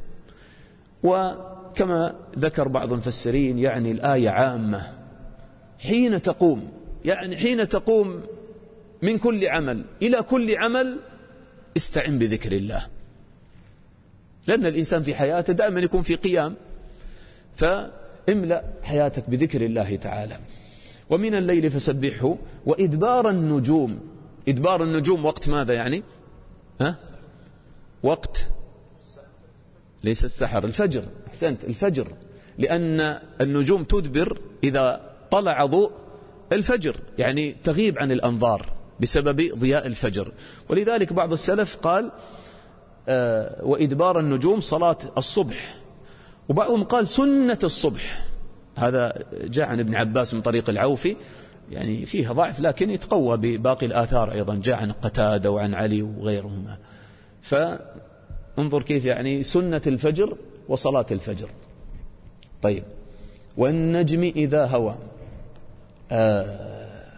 وكما ذكر بعض المفسرين يعني الآية عامة، حين تقوم يعني حين تقوم من كل عمل إلى كل عمل استعن بذكر الله، لأن الإنسان في حياته دائما يكون في قيام، فاملأ حياتك بذكر الله تعالى. ومن الليل فسبحه وإدبار النجوم. إدبار النجوم وقت ماذا يعني؟ ها؟ وقت ليس السحر، الفجر. أحسنت، الفجر، لأن النجوم تدبر إذا طلع ضوء الفجر، يعني تغيب عن الأنظار بسبب ضياء الفجر. ولذلك بعض السلف قال آه وإدبار النجوم صلاة الصبح، وبعضهم قال سنة الصبح. هذا جاء عن ابن عباس من طريق العوفي، يعني فيها ضعف لكن يتقوى بباقي الآثار، أيضا جاء عن قتادة وعن علي وغيرهما. فانظر كيف يعني سنة الفجر وصلاة الفجر. طيب والنجم إذا هوى. آه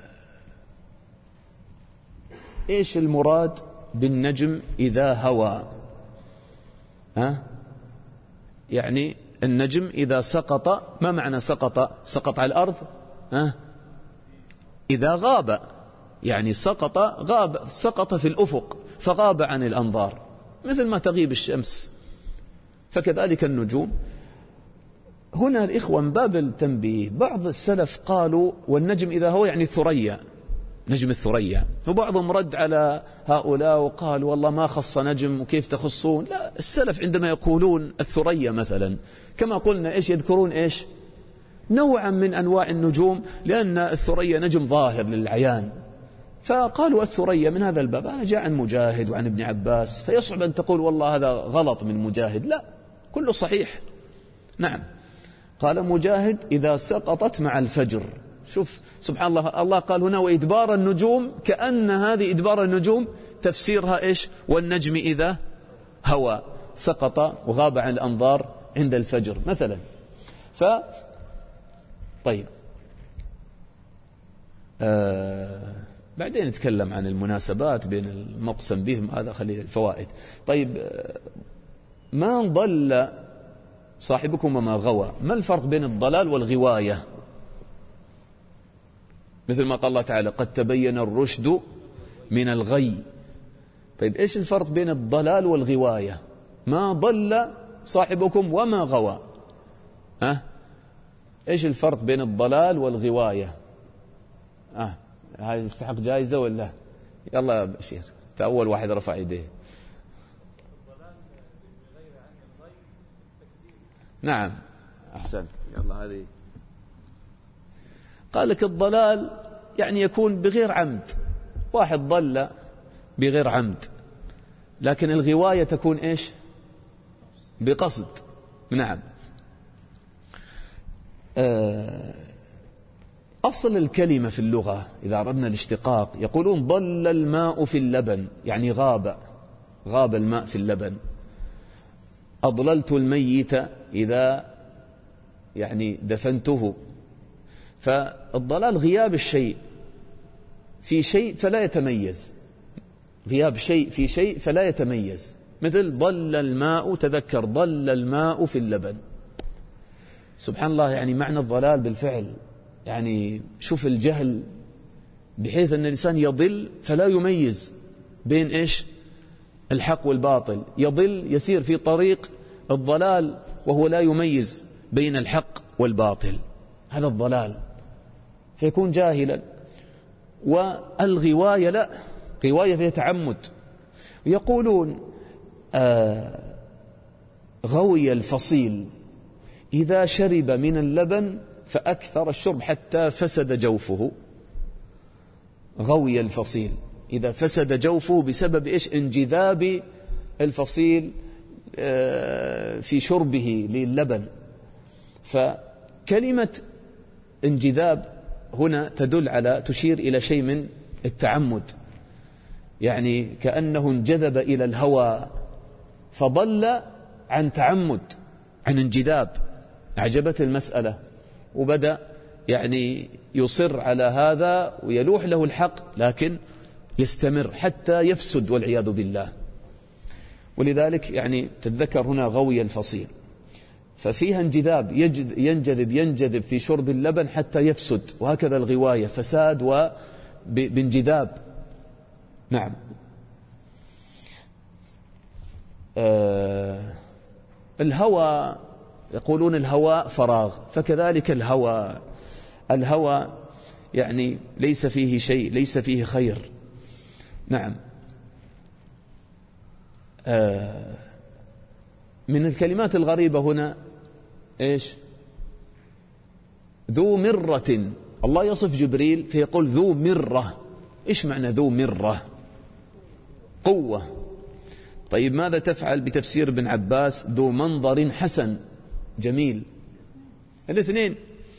إيش المراد بالنجم إذا هوى؟ ها؟ يعني النجم إذا سقط، ما معنى سقط؟ سقط على الأرض. ها؟ إذا غاب، يعني سقط غاب، سقط في الأفق فغاب عن الأنظار، مثل ما تغيب الشمس. فكذلك النجوم. هنا الإخوة من باب التنبيه، بعض السلف قالوا والنجم إذا هو يعني الثريا، نجم الثريا، وبعضهم رد على هؤلاء وقال والله ما خص نجم وكيف تخصون. لا، السلف عندما يقولون الثريا مثلا كما قلنا إيش يذكرون إيش نوعا من أنواع النجوم، لأن الثريا نجم ظاهر للعيان، فقالوا الثريا من هذا الباب. هذا جاء عن مجاهد وعن ابن عباس، فيصعب أن تقول والله هذا غلط من مجاهد، لا، كله صحيح. نعم، قال مجاهد إذا سقطت مع الفجر. شوف سبحان الله، الله قال هنا وإدبار النجوم، كأن هذه إدبار النجوم تفسيرها إيش؟ والنجم إذا هوى، سقط وغاب عن الأنظار عند الفجر مثلا. ف طيب آه بعدين نتكلم عن المناسبات بين المقسم بهم، هذا خلي الفوائد. طيب آه ما ضل صاحبكم وما غوى، ما الفرق بين الضلال والغواية؟ مثل ما قال الله تعالى قد تبين الرشد من الغي. طيب إيش الفرق بين الضلال والغواية؟ ما ضل صاحبكم وما غوى. ها؟ إيش الفرق بين الضلال والغواية؟ آه هاي يستحق جائزة ولا؟ يلا يا بشير، أول واحد رفع يديه. نعم أحسن. يلا هذه قال لك الضلال يعني يكون بغير عمد، واحد ضل بغير عمد، لكن الغواية تكون إيش؟ بقصد. نعم. أصل الكلمة في اللغة إذا أردنا الاشتقاق يقولون ضل الماء في اللبن، يعني غاب غاب الماء في اللبن. أضللت الميت إذا يعني دفنته. فالضلال غياب الشيء في شيء فلا يتميز، غياب شيء في شيء فلا يتميز، مثل ضل الماء، تذكر ضل الماء في اللبن. سبحان الله، يعني معنى الضلال بالفعل، يعني شوف الجهل بحيث أن الإنسان يضل فلا يميز بين إيش؟ الحق والباطل، يضل يسير في طريق الضلال وهو لا يميز بين الحق والباطل، هذا الضلال، فيكون جاهلا. والغواية لا، غواية فيها تعمد. يقولون آه غوي الفصيل إذا شرب من اللبن فأكثر الشرب حتى فسد جوفه. غوي الفصيل إذا فسد جوفه بسبب إيش؟ انجذاب الفصيل في شربه للبن. فكلمة انجذاب هنا تدل على تشير إلى شيء من التعمد، يعني كأنه انجذب إلى الهوى فضل عن تعمد، عن انجذاب، أعجبت المسألة وبدأ يعني يصر على هذا ويلوح له الحق، لكن يستمر حتى يفسد والعياذ بالله. ولذلك يعني تتذكر هنا غوي الفصيل، ففيها انجذاب، ينجذب ينجذب في شرب اللبن حتى يفسد، وهكذا الغواية فساد وبانجذاب. نعم. آه الهوى يقولون الهواء فراغ، فكذلك الهوى الهوى يعني ليس فيه شيء، ليس فيه خير. نعم. آه من الكلمات الغريبة هنا إيش؟ ذو مرة. الله يصف جبريل فيقول ذو مرة. إيش معنى ذو مرة؟ قوة. طيب ماذا تفعل بتفسير ابن عباس؟ ذو منظر حسن جميل. الاثنين.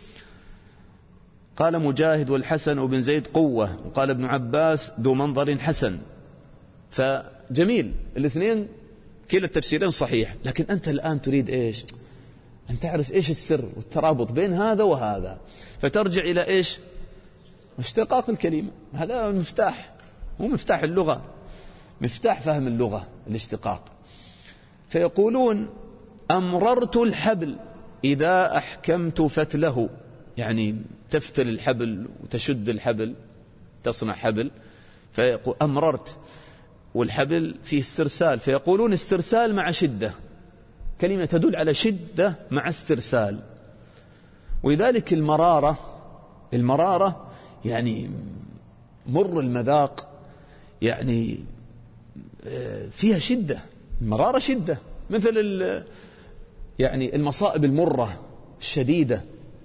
قال مجاهد والحسن وابن زيد قوة، وقال ابن عباس ذو منظر حسن، فجميل. الاثنين كلا التفسيرين صحيح، لكن أنت الآن تريد إيش؟ أن تعرف إيش السر والترابط بين هذا وهذا، فترجع إلى إيش؟ اشتقاق الكلمة. هذا المفتاح، هو مفتاح اللغة، مفتاح فهم اللغة الاشتقاق. فيقولون أمررت الحبل إذا أحكمت فتله، يعني تفتل الحبل وتشد الحبل، تصنع حبل. فيقول أمررت، والحبل فيه استرسال، فيقولون استرسال مع شدة، كلمة تدل على شدة مع استرسال. ولذلك المرارة، المرارة يعني مر المذاق، يعني فيها شدة، المرارة شدة، مثل يعني المصائب المرة الشديدة.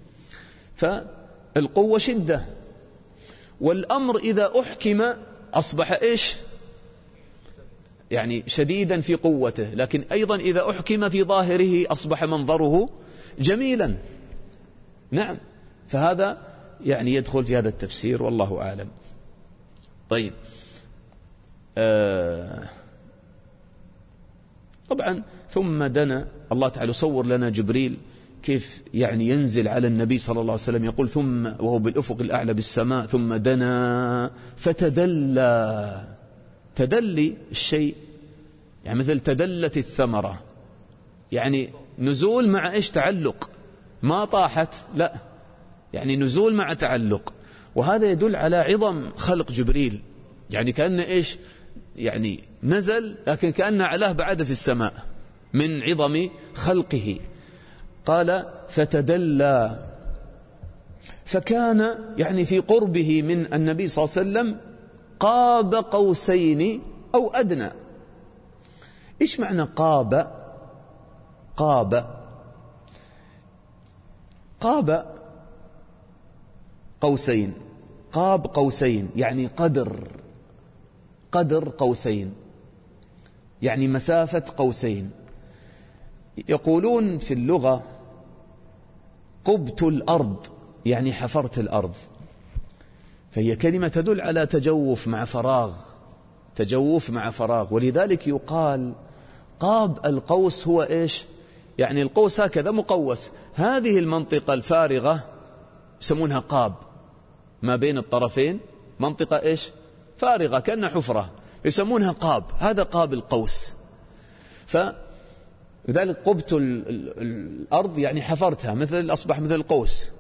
فالقوة شدة. والأمر إذا أحكم أصبح إيش؟ يعني شديدا في قوته، لكن أيضا إذا أحكم في ظاهره أصبح منظره جميلا. نعم. فهذا يعني يدخل في هذا التفسير، والله أعلم. طيب آه طبعا ثم دنا، الله تعالى صور لنا جبريل كيف يعني ينزل على النبي صلى الله عليه وسلم، يقول ثم وهو بالأفق الأعلى بالسماء ثم دنا فتدلى. تدلي الشيء يعني مثل تدلت الثمرة، يعني نزول مع إيش؟ تعلق، ما طاحت، لا، يعني نزول مع تعلق. وهذا يدل على عظم خلق جبريل، يعني كأن إيش؟ يعني نزل لكن كأن علاه بعد في السماء من عظم خلقه. قال فتدلى، فكان يعني في قربه من النبي صلى الله عليه وسلم قاب قوسين أو أدنى. إيش معنى قاب؟ قاب قاب قوسين، قاب قوسين يعني قدر قدر قوسين، يعني مسافة قوسين. يقولون في اللغة قبت الأرض يعني حفرت الأرض، فهي كلمة تدل على تجوف مع فراغ، تجوف مع فراغ. ولذلك يقال قاب القوس هو إيش؟ يعني القوس هكذا مقوس، هذه المنطقة الفارغة يسمونها قاب، ما بين الطرفين منطقة إيش؟ فارغة كأنها حفرة، يسمونها قاب، هذا قاب القوس. فلذلك قبت الأرض يعني حفرتها، مثل أصبح مثل القوس.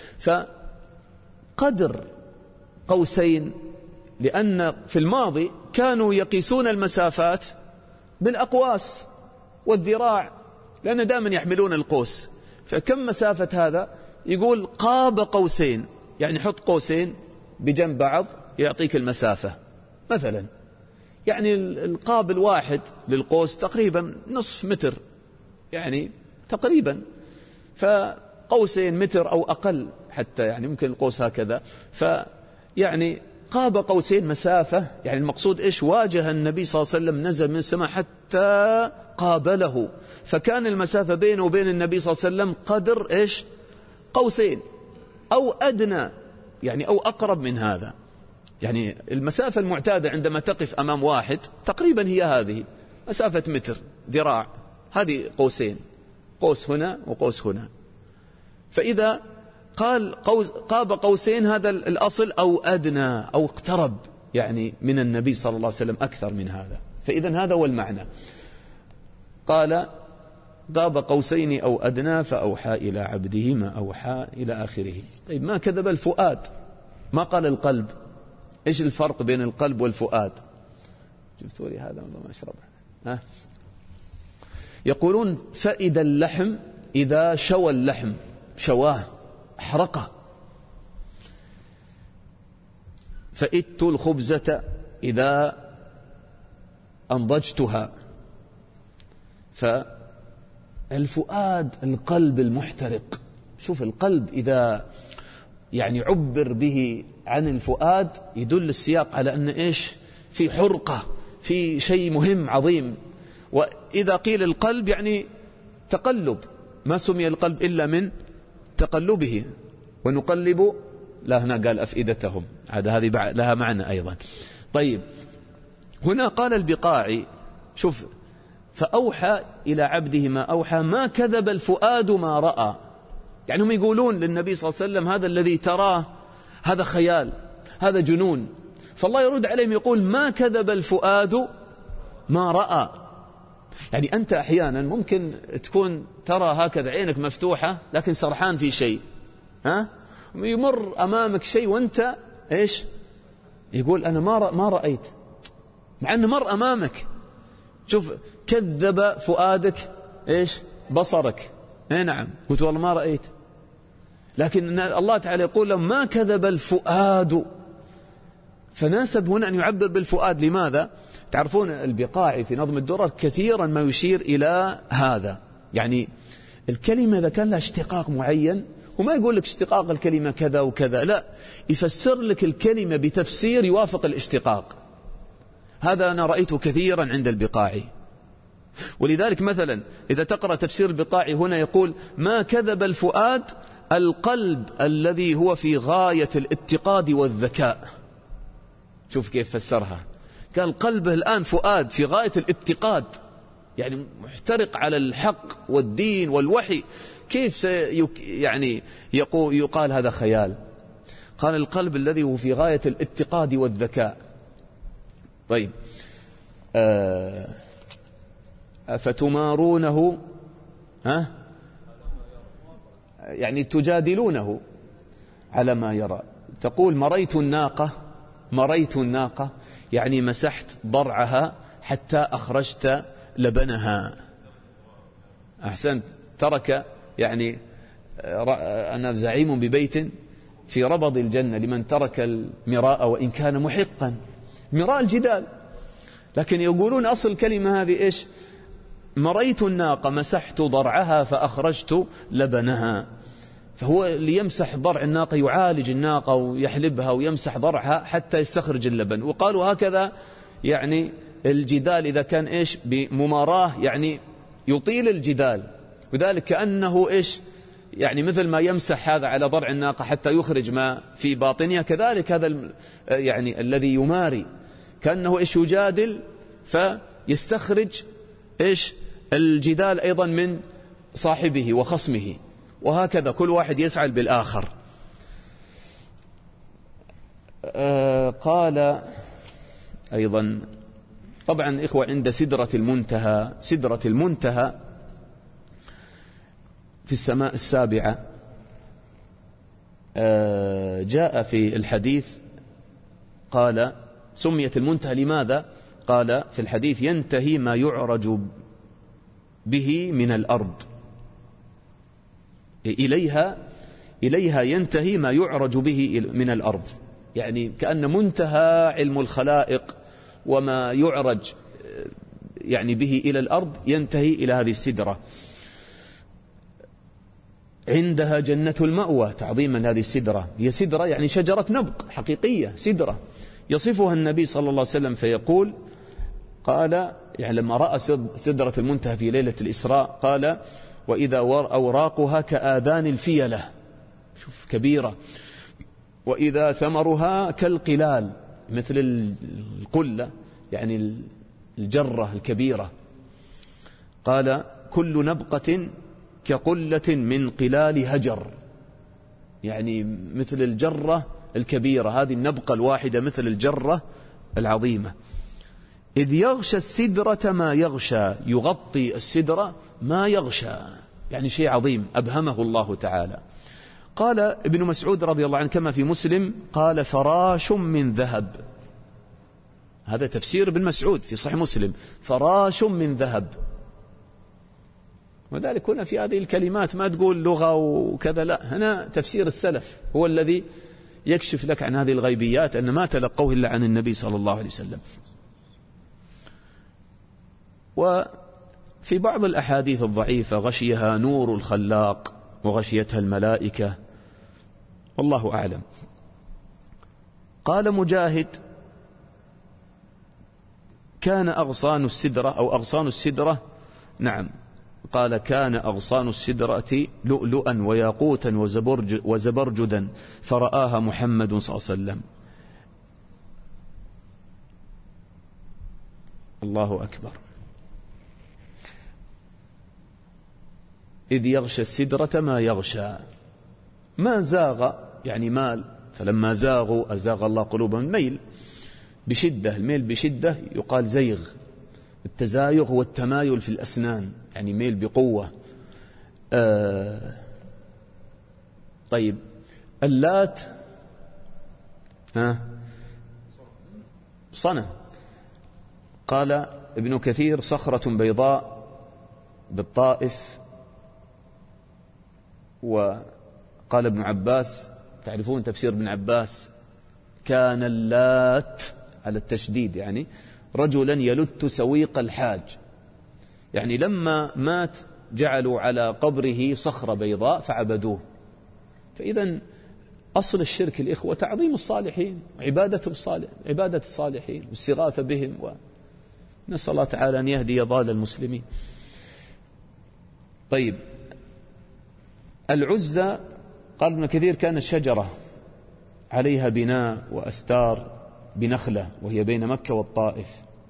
فقدر قوسين، لأن في الماضي كانوا يقيسون المسافات بالأقواس والذراع، لأن دائما يحملون القوس. فكم مسافة هذا؟ يقول قاب قوسين، يعني حط قوسين بجنب بعض يعطيك المسافة. مثلا يعني القاب الواحد للقوس تقريبا نصف متر، يعني تقريبا، فقوسين متر أو أقل حتى، يعني ممكن القوس هكذا. فيعني قاب قوسين مسافة، يعني المقصود إيش؟ واجه النبي صلى الله عليه وسلم، نزل من السماء حتى قابله، فكان المسافة بينه وبين النبي صلى الله عليه وسلم قدر إيش؟ قوسين أو أدنى، يعني أو أقرب من هذا. يعني المسافة المعتادة عندما تقف أمام واحد تقريبا هي هذه مسافة متر ذراع، هذه قوسين، قوس هنا وقوس هنا. فإذا قال قوس قاب قوسين هذا الأصل، أو أدنى أو اقترب يعني من النبي صلى الله عليه وسلم أكثر من هذا. فإذا هذا هو المعنى. قال قاب قوسين أو أدنى فأوحى إلى عبده ما أوحى إلى آخره. طيب ما كذب الفؤاد، ما قال القلب. إيش الفرق بين القلب والفؤاد؟ جبتوا لي هذا والله ما أشربه. ها؟ يقولون فإذا اللحم إذا شوى اللحم، شواه أحرقه. فإدت الخبزة إذا أنضجتها. فالفؤاد القلب المحترق. شوف القلب إذا يعني عبر به عن الفؤاد يدل السياق على أن إيش؟ في حرقة، في شيء مهم عظيم. وإذا قيل القلب يعني تقلب، ما سمي القلب إلا من تقلبه. ونقلب، لا هنا قال أفئدتهم، هذا هذه لها معنى أيضا. طيب هنا قال البقاعي، شوف، فأوحى إلى عبده ما أوحى ما كذب الفؤاد ما رأى. يعني هم يقولون للنبي صلى الله عليه وسلم هذا الذي تراه هذا خيال، هذا جنون. فالله يرد عليهم يقول ما كذب الفؤاد ما رأى. يعني أنت أحيانا ممكن تكون ترى هكذا عينك مفتوحة لكن سرحان في شيء، ها؟ يمر أمامك شيء وأنت إيش؟ يقول أنا ما ما رأيت، مع أنه مر أمامك. شوف كذب فؤادك إيش؟ بصرك. إيه نعم، قلت والله ما رأيت. لكن الله تعالى يقول لهم ما كذب الفؤاد. فناسب هنا أن يعبر بالفؤاد. لماذا؟ تعرفون البقاعي في نظم الدرر كثيرا ما يشير إلى هذا. يعني الكلمة إذا كان لها اشتقاق معين، وما يقول لك اشتقاق الكلمة كذا وكذا، لا، يفسر لك الكلمة بتفسير يوافق الاشتقاق. هذا أنا رأيته كثيرا عند البقاعي. ولذلك مثلا إذا تقرأ تفسير البقاعي هنا يقول ما كذب الفؤاد القلب الذي هو في غاية الاتقاد والذكاء. شوف كيف فسرها، قال قلبه الآن فؤاد في غاية الاتقاد، يعني محترق على الحق والدين والوحي. كيف سيك يعني يقول يقال هذا خيال؟ قال القلب الذي هو في غاية الاتقاد والذكاء. طيب آه فتمارونه، ها؟ يعني تجادلونه على ما يرى. تقول مريت الناقة مريت الناقة يعني مسحت ضرعها حتى أخرجت لبنها. أحسنت. ترك يعني أنا زعيم ببيت في ربض الجنة لمن ترك المراء وإن كان محقا. مراء الجدال، لكن يقولون أصل الكلمة هذه إيش؟ مريت الناقة مسحت ضرعها فأخرجت لبنها. فهو اللي يمسح ضرع الناقة يعالج الناقة ويحلبها ويمسح ضرعها حتى يستخرج اللبن. وقالوا هكذا يعني الجدال إذا كان إيش بمماراه يعني يطيل الجدال، وذلك كأنه إيش يعني مثل ما يمسح هذا على ضرع الناقة حتى يخرج ما في باطنها، كذلك هذا يعني الذي يماري كأنه إيش يجادل فيستخرج إيش الجدال أيضا من صاحبه وخصمه، وهكذا كل واحد يسعى بالآخر. آه قال أيضا طبعا إخوة عند سدرة المنتهى، سدرة المنتهى في السماء السابعة. آه جاء في الحديث قال سميت المنتهى لماذا؟ قال في الحديث ينتهي ما يعرج به من الأرض، إليها إليها ينتهي ما يعرج به من الأرض، يعني كأن منتهى علم الخلائق وما يعرج يعني به إلى الأرض ينتهي إلى هذه السدرة. عندها جنة المأوى تعظيما لهذه السدرة. هي سدرة يعني شجرة نبق حقيقية، سدرة يصفها النبي صلى الله عليه وسلم فيقول قال يعني لما رأى سدرة المنتهى في ليلة الإسراء قال وإذا أوراقها كآذان الفيلة، شوف كبيرة، وإذا ثمرها كالقلال مثل القلة يعني الجرة الكبيرة. قال كل نبقة كقلة من قلال هجر، يعني مثل الجرة الكبيرة، هذه النبقة الواحدة مثل الجرة العظيمة. إذ يغشى السدرة ما يغشى، يغطي السدرة ما يغشى، يعني شيء عظيم أبهمه الله تعالى. قال ابن مسعود رضي الله عنه كما في مسلم قال فراش من ذهب، هذا تفسير ابن مسعود في صحيح مسلم، فراش من ذهب. وذلك هنا في هذه الكلمات ما تقول لغة وكذا، لا، هنا تفسير السلف هو الذي يكشف لك عن هذه الغيبيات أن ما تلقوه إلا عن النبي صلى الله عليه وسلم. وفي بعض الأحاديث الضعيفة غشيها نور الخلاق وغشيتها الملائكة، والله أعلم. قال مجاهد كان أغصان السدرة أو أغصان السدرة، نعم، قال كان أغصان السدرة لؤلؤا وياقوتا وزبرج وزبرجدا فرآها محمد صلى الله عليه وسلم. الله أكبر. إذ يغشى السدرة ما يغشى، ما زاغ يعني مال، فلما زاغوا أزاغ الله قلوبهم، ميل بشدة، الميل بشدة يقال زيغ. التزايغ هو التمايل في الأسنان، يعني ميل بقوة. آه طيب اللات ها صنم. قال ابن كثير صخرة بيضاء بالطائف. وقال ابن عباس، تعرفون تفسير ابن عباس، كان اللات على التشديد يعني رجلا يلت سويق الحاج، يعني لما مات جعلوا على قبره صخرة بيضاء فعبدوه. فإذا أصل الشرك الإخوة تعظيم الصالحين وعبادة الصالح عبادة الصالحين والاستغاثة بهم، ونسأل الله تعالى أن يهدي ضال المسلمين. طيب العزة قال ابن كثير كانت شجرة عليها بناء وأستار بنخلة وهي بين مكة والطائف،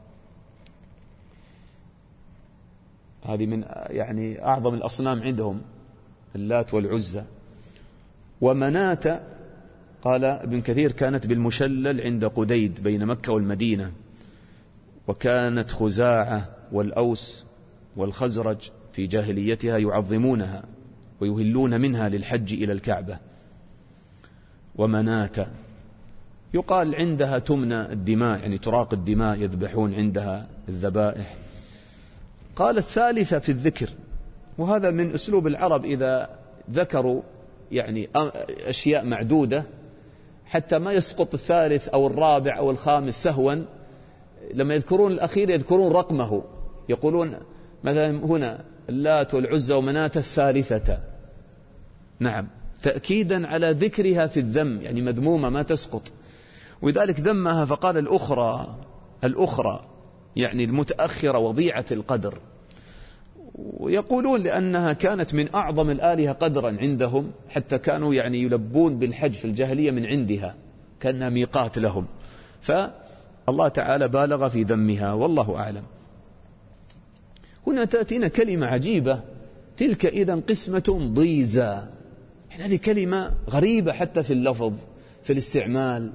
هذه من يعني أعظم الأصنام عندهم اللات والعزة. ومناة قال ابن كثير كانت بالمشلل عند قديد بين مكة والمدينة، وكانت خزاعة والأوس والخزرج في جاهليتها يعظمونها ويهلون منها للحج إلى الكعبة. ومناة يقال عندها تمنى الدماء، يعني تراق الدماء، يذبحون عندها الذبائح. قال الثالثة في الذكر، وهذا من أسلوب العرب إذا ذكروا يعني أشياء معدودة حتى ما يسقط الثالث أو الرابع أو الخامس سهوا، لما يذكرون الأخير يذكرون رقمه، يقولون مثلا هنا اللات والعزى ومناة الثالثة، نعم، تأكيدا على ذكرها في الذم، يعني مذمومة ما تسقط. ولذلك ذمها فقال الأخرى، الأخرى يعني المتأخرة وضيعة القدر. ويقولون لأنها كانت من أعظم الآلهة قدرا عندهم، حتى كانوا يعني يلبون بالحج في الجاهلية من عندها، كأنها ميقات لهم، فالله تعالى بالغ في ذمها، والله أعلم. هنا تأتينا كلمة عجيبة، تلك إذن قسمة ضيزى، يعني هذه كلمة غريبة حتى في اللفظ في الاستعمال.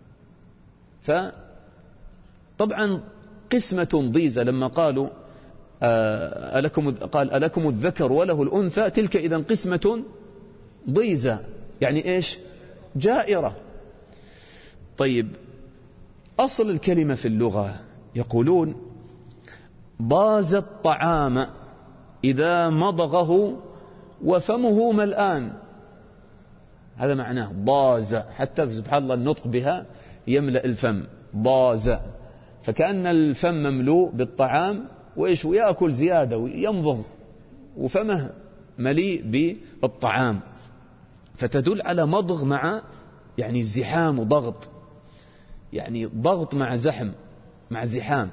فطبعا قسمة ضيزى لما قالوا ألكم قال ألكم الذكر وله الأنثى، تلك إذن قسمة ضيزى، يعني إيش؟ جائرة. طيب، أصل الكلمة في اللغة يقولون ضاز الطعام إذا مضغه وفمه ملآن، هذا معناه ضاز، حتى سبحان الله النطق بها يملأ الفم، ضاز، فكأن الفم مملوء بالطعام وإيش، ويأكل زيادة ويمضغ وفمه مليء بالطعام، فتدل على مضغ مع يعني زحام وضغط، يعني ضغط مع زحم مع زحام.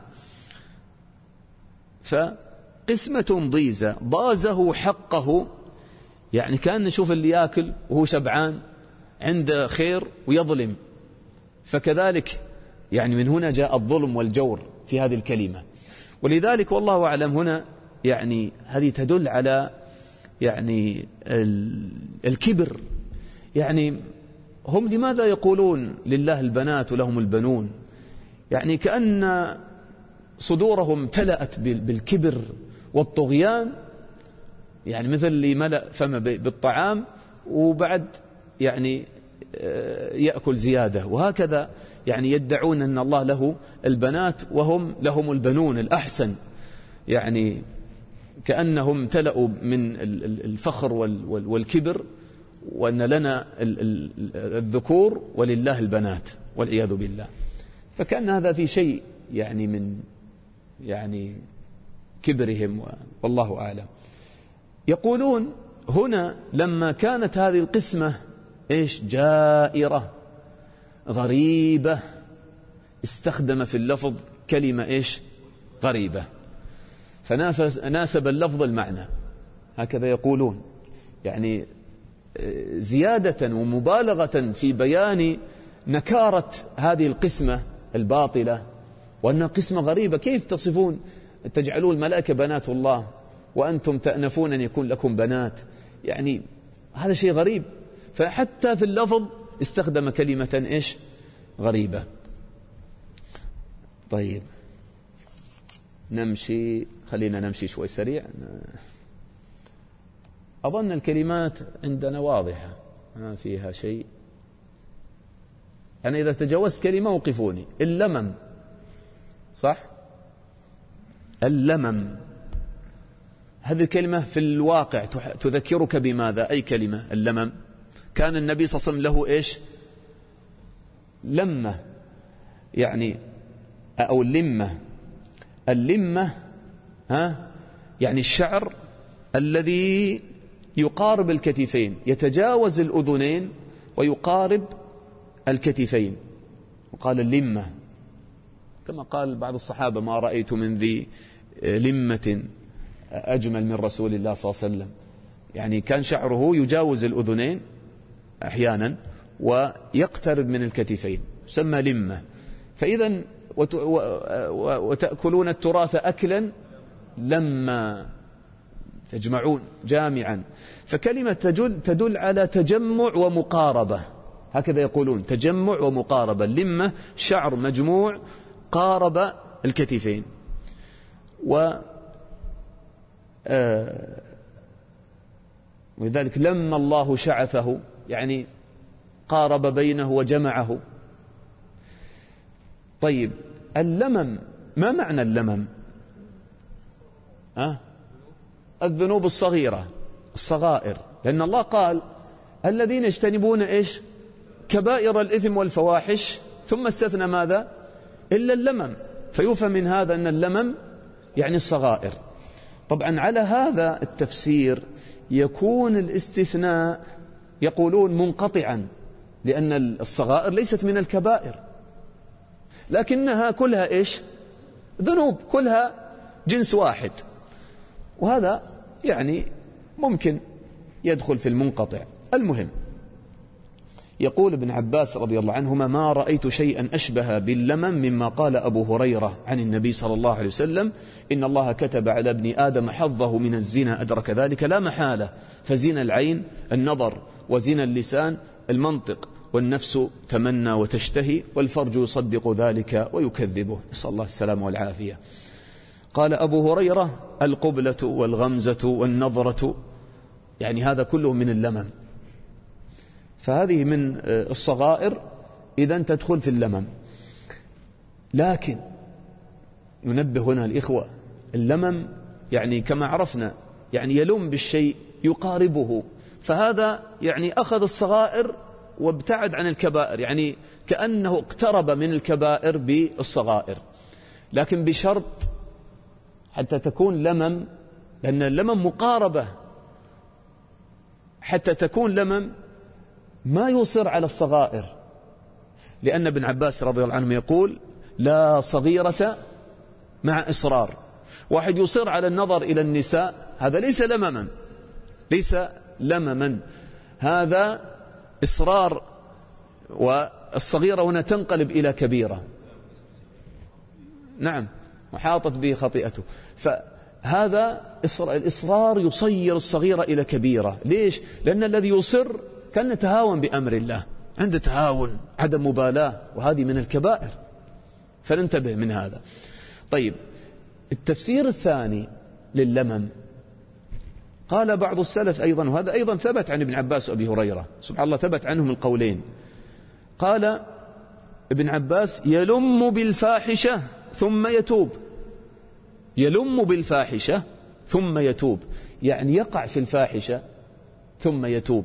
فقسمة ضيزة، ضازه حقه، يعني كان نشوف اللي يأكل وهو شبعان عنده خير ويظلم، فكذلك يعني من هنا جاء الظلم والجور في هذه الكلمة. ولذلك والله أعلم هنا يعني هذه تدل على يعني الكبر. يعني هم لماذا يقولون لله البنات ولهم البنون؟ يعني كأن صدورهم امتلأت بالكبر والطغيان، يعني مثل اللي ملأ فمه بالطعام وبعد يعني يأكل زيادة، وهكذا يعني يدعون أن الله له البنات وهم لهم البنون الأحسن، يعني كأنهم امتلأوا من الفخر والكبر، وأن لنا الذكور ولله البنات والعياذ بالله. فكان هذا في شيء يعني من يعني كبرهم، والله أعلم. يقولون هنا لما كانت هذه القسمة إيش جائرة غريبة، استخدم في اللفظ كلمة إيش غريبة، فناسب اللفظ المعنى، هكذا يقولون، يعني زيادة ومبالغة في بيان نكارة هذه القسمة الباطلة، وأنها قسمة غريبة. كيف تصفون تجعلون الملائكة بنات الله وأنتم تأنفون أن يكون لكم بنات؟ يعني هذا شيء غريب، فحتى في اللفظ استخدم كلمة إيش غريبة. طيب نمشي، خلينا نمشي شوي سريع. أظن الكلمات عندنا واضحة ما فيها شيء. أنا إذا تجاوزت كلمة وقفوني. اللمم، صح؟ اللمم هذه الكلمة في الواقع تذكرك بماذا؟ أي كلمة اللمم؟ كان النبي صلى الله عليه وسلم له إيش لمة، يعني أو اللمة. اللمة ها يعني الشعر الذي يقارب الكتفين، يتجاوز الأذنين ويقارب الكتفين، وقال اللمة، كما قال بعض الصحابة ما رأيت من ذي لمة أجمل من رسول الله صلى الله عليه وسلم. يعني كان شعره يجاوز الأذنين أحيانا ويقترب من الكتفين، يسمى لمة. فإذا وتأكلون التراث أكلا لما، تجمعون جامعا، فكلمة تدل, تدل على تجمع ومقاربة، هكذا يقولون، تجمع ومقاربة. اللمة شعر مجموع قارب الكتفين. و آه ولذلك لما الله شعثه، يعني قارب بينه وجمعه، طيب اللمم، ما معنى اللمم؟ أه؟ الذنوب الصغيرة، الصغائر، لأن الله قال الذين يجتنبون إيش؟ كبائر الإثم والفواحش، ثم استثنى ماذا؟ إلا اللمم، فيفهم من هذا أن اللمم يعني الصغائر. طبعا على هذا التفسير يكون الاستثناء يقولون منقطعا، لأن الصغائر ليست من الكبائر، لكنها كلها إيش؟ ذنوب، كلها جنس واحد، وهذا يعني ممكن يدخل في المنقطع. المهم يقول ابن عباس رضي الله عنهما: ما رأيت شيئا أشبه باللمم مما قال أبو هريرة عن النبي صلى الله عليه وسلم: إن الله كتب على ابن آدم حظه من الزنا أدرك ذلك لا محالة، فزنا العين النظر، وزنا اللسان المنطق، والنفس تمنى وتشتهي، والفرج يصدق ذلك ويكذبه، نسأل الله السلام والعافية. قال أبو هريرة: القبلة والغمزة والنظرة، يعني هذا كله من اللمم، فهذه من الصغائر إذن تدخل في اللمم. لكن ننبه هنا الإخوة، اللمم يعني كما عرفنا يعني يلم بالشيء يقاربه، فهذا يعني أخذ الصغائر وابتعد عن الكبائر، يعني كأنه اقترب من الكبائر بالصغائر، لكن بشرط حتى تكون لمم، لأن اللمم مقاربة، حتى تكون لمم ما يصر على الصغائر، لأن ابن عباس رضي الله عنه يقول: لا صغيرة مع إصرار. واحد يصر على النظر إلى النساء، هذا ليس لمما، ليس لمما، هذا إصرار، والصغيرة هنا تنقلب إلى كبيرة، نعم، وحاطت به خطيئته، فهذا الإصرار يصير الصغيرة إلى كبيرة. ليش؟ لأن الذي يصر كان يتهاون بأمر الله، عنده تهاون، عدم مبالاة، وهذه من الكبائر، فننتبه من هذا. طيب التفسير الثاني لللمم قال بعض السلف أيضا، وهذا أيضا ثبت عن ابن عباس وأبي هريرة، سبحان الله ثبت عنهم القولين. قال ابن عباس: يلم بالفاحشة ثم يتوب، يلم بالفاحشة ثم يتوب، يعني يقع في الفاحشة ثم يتوب.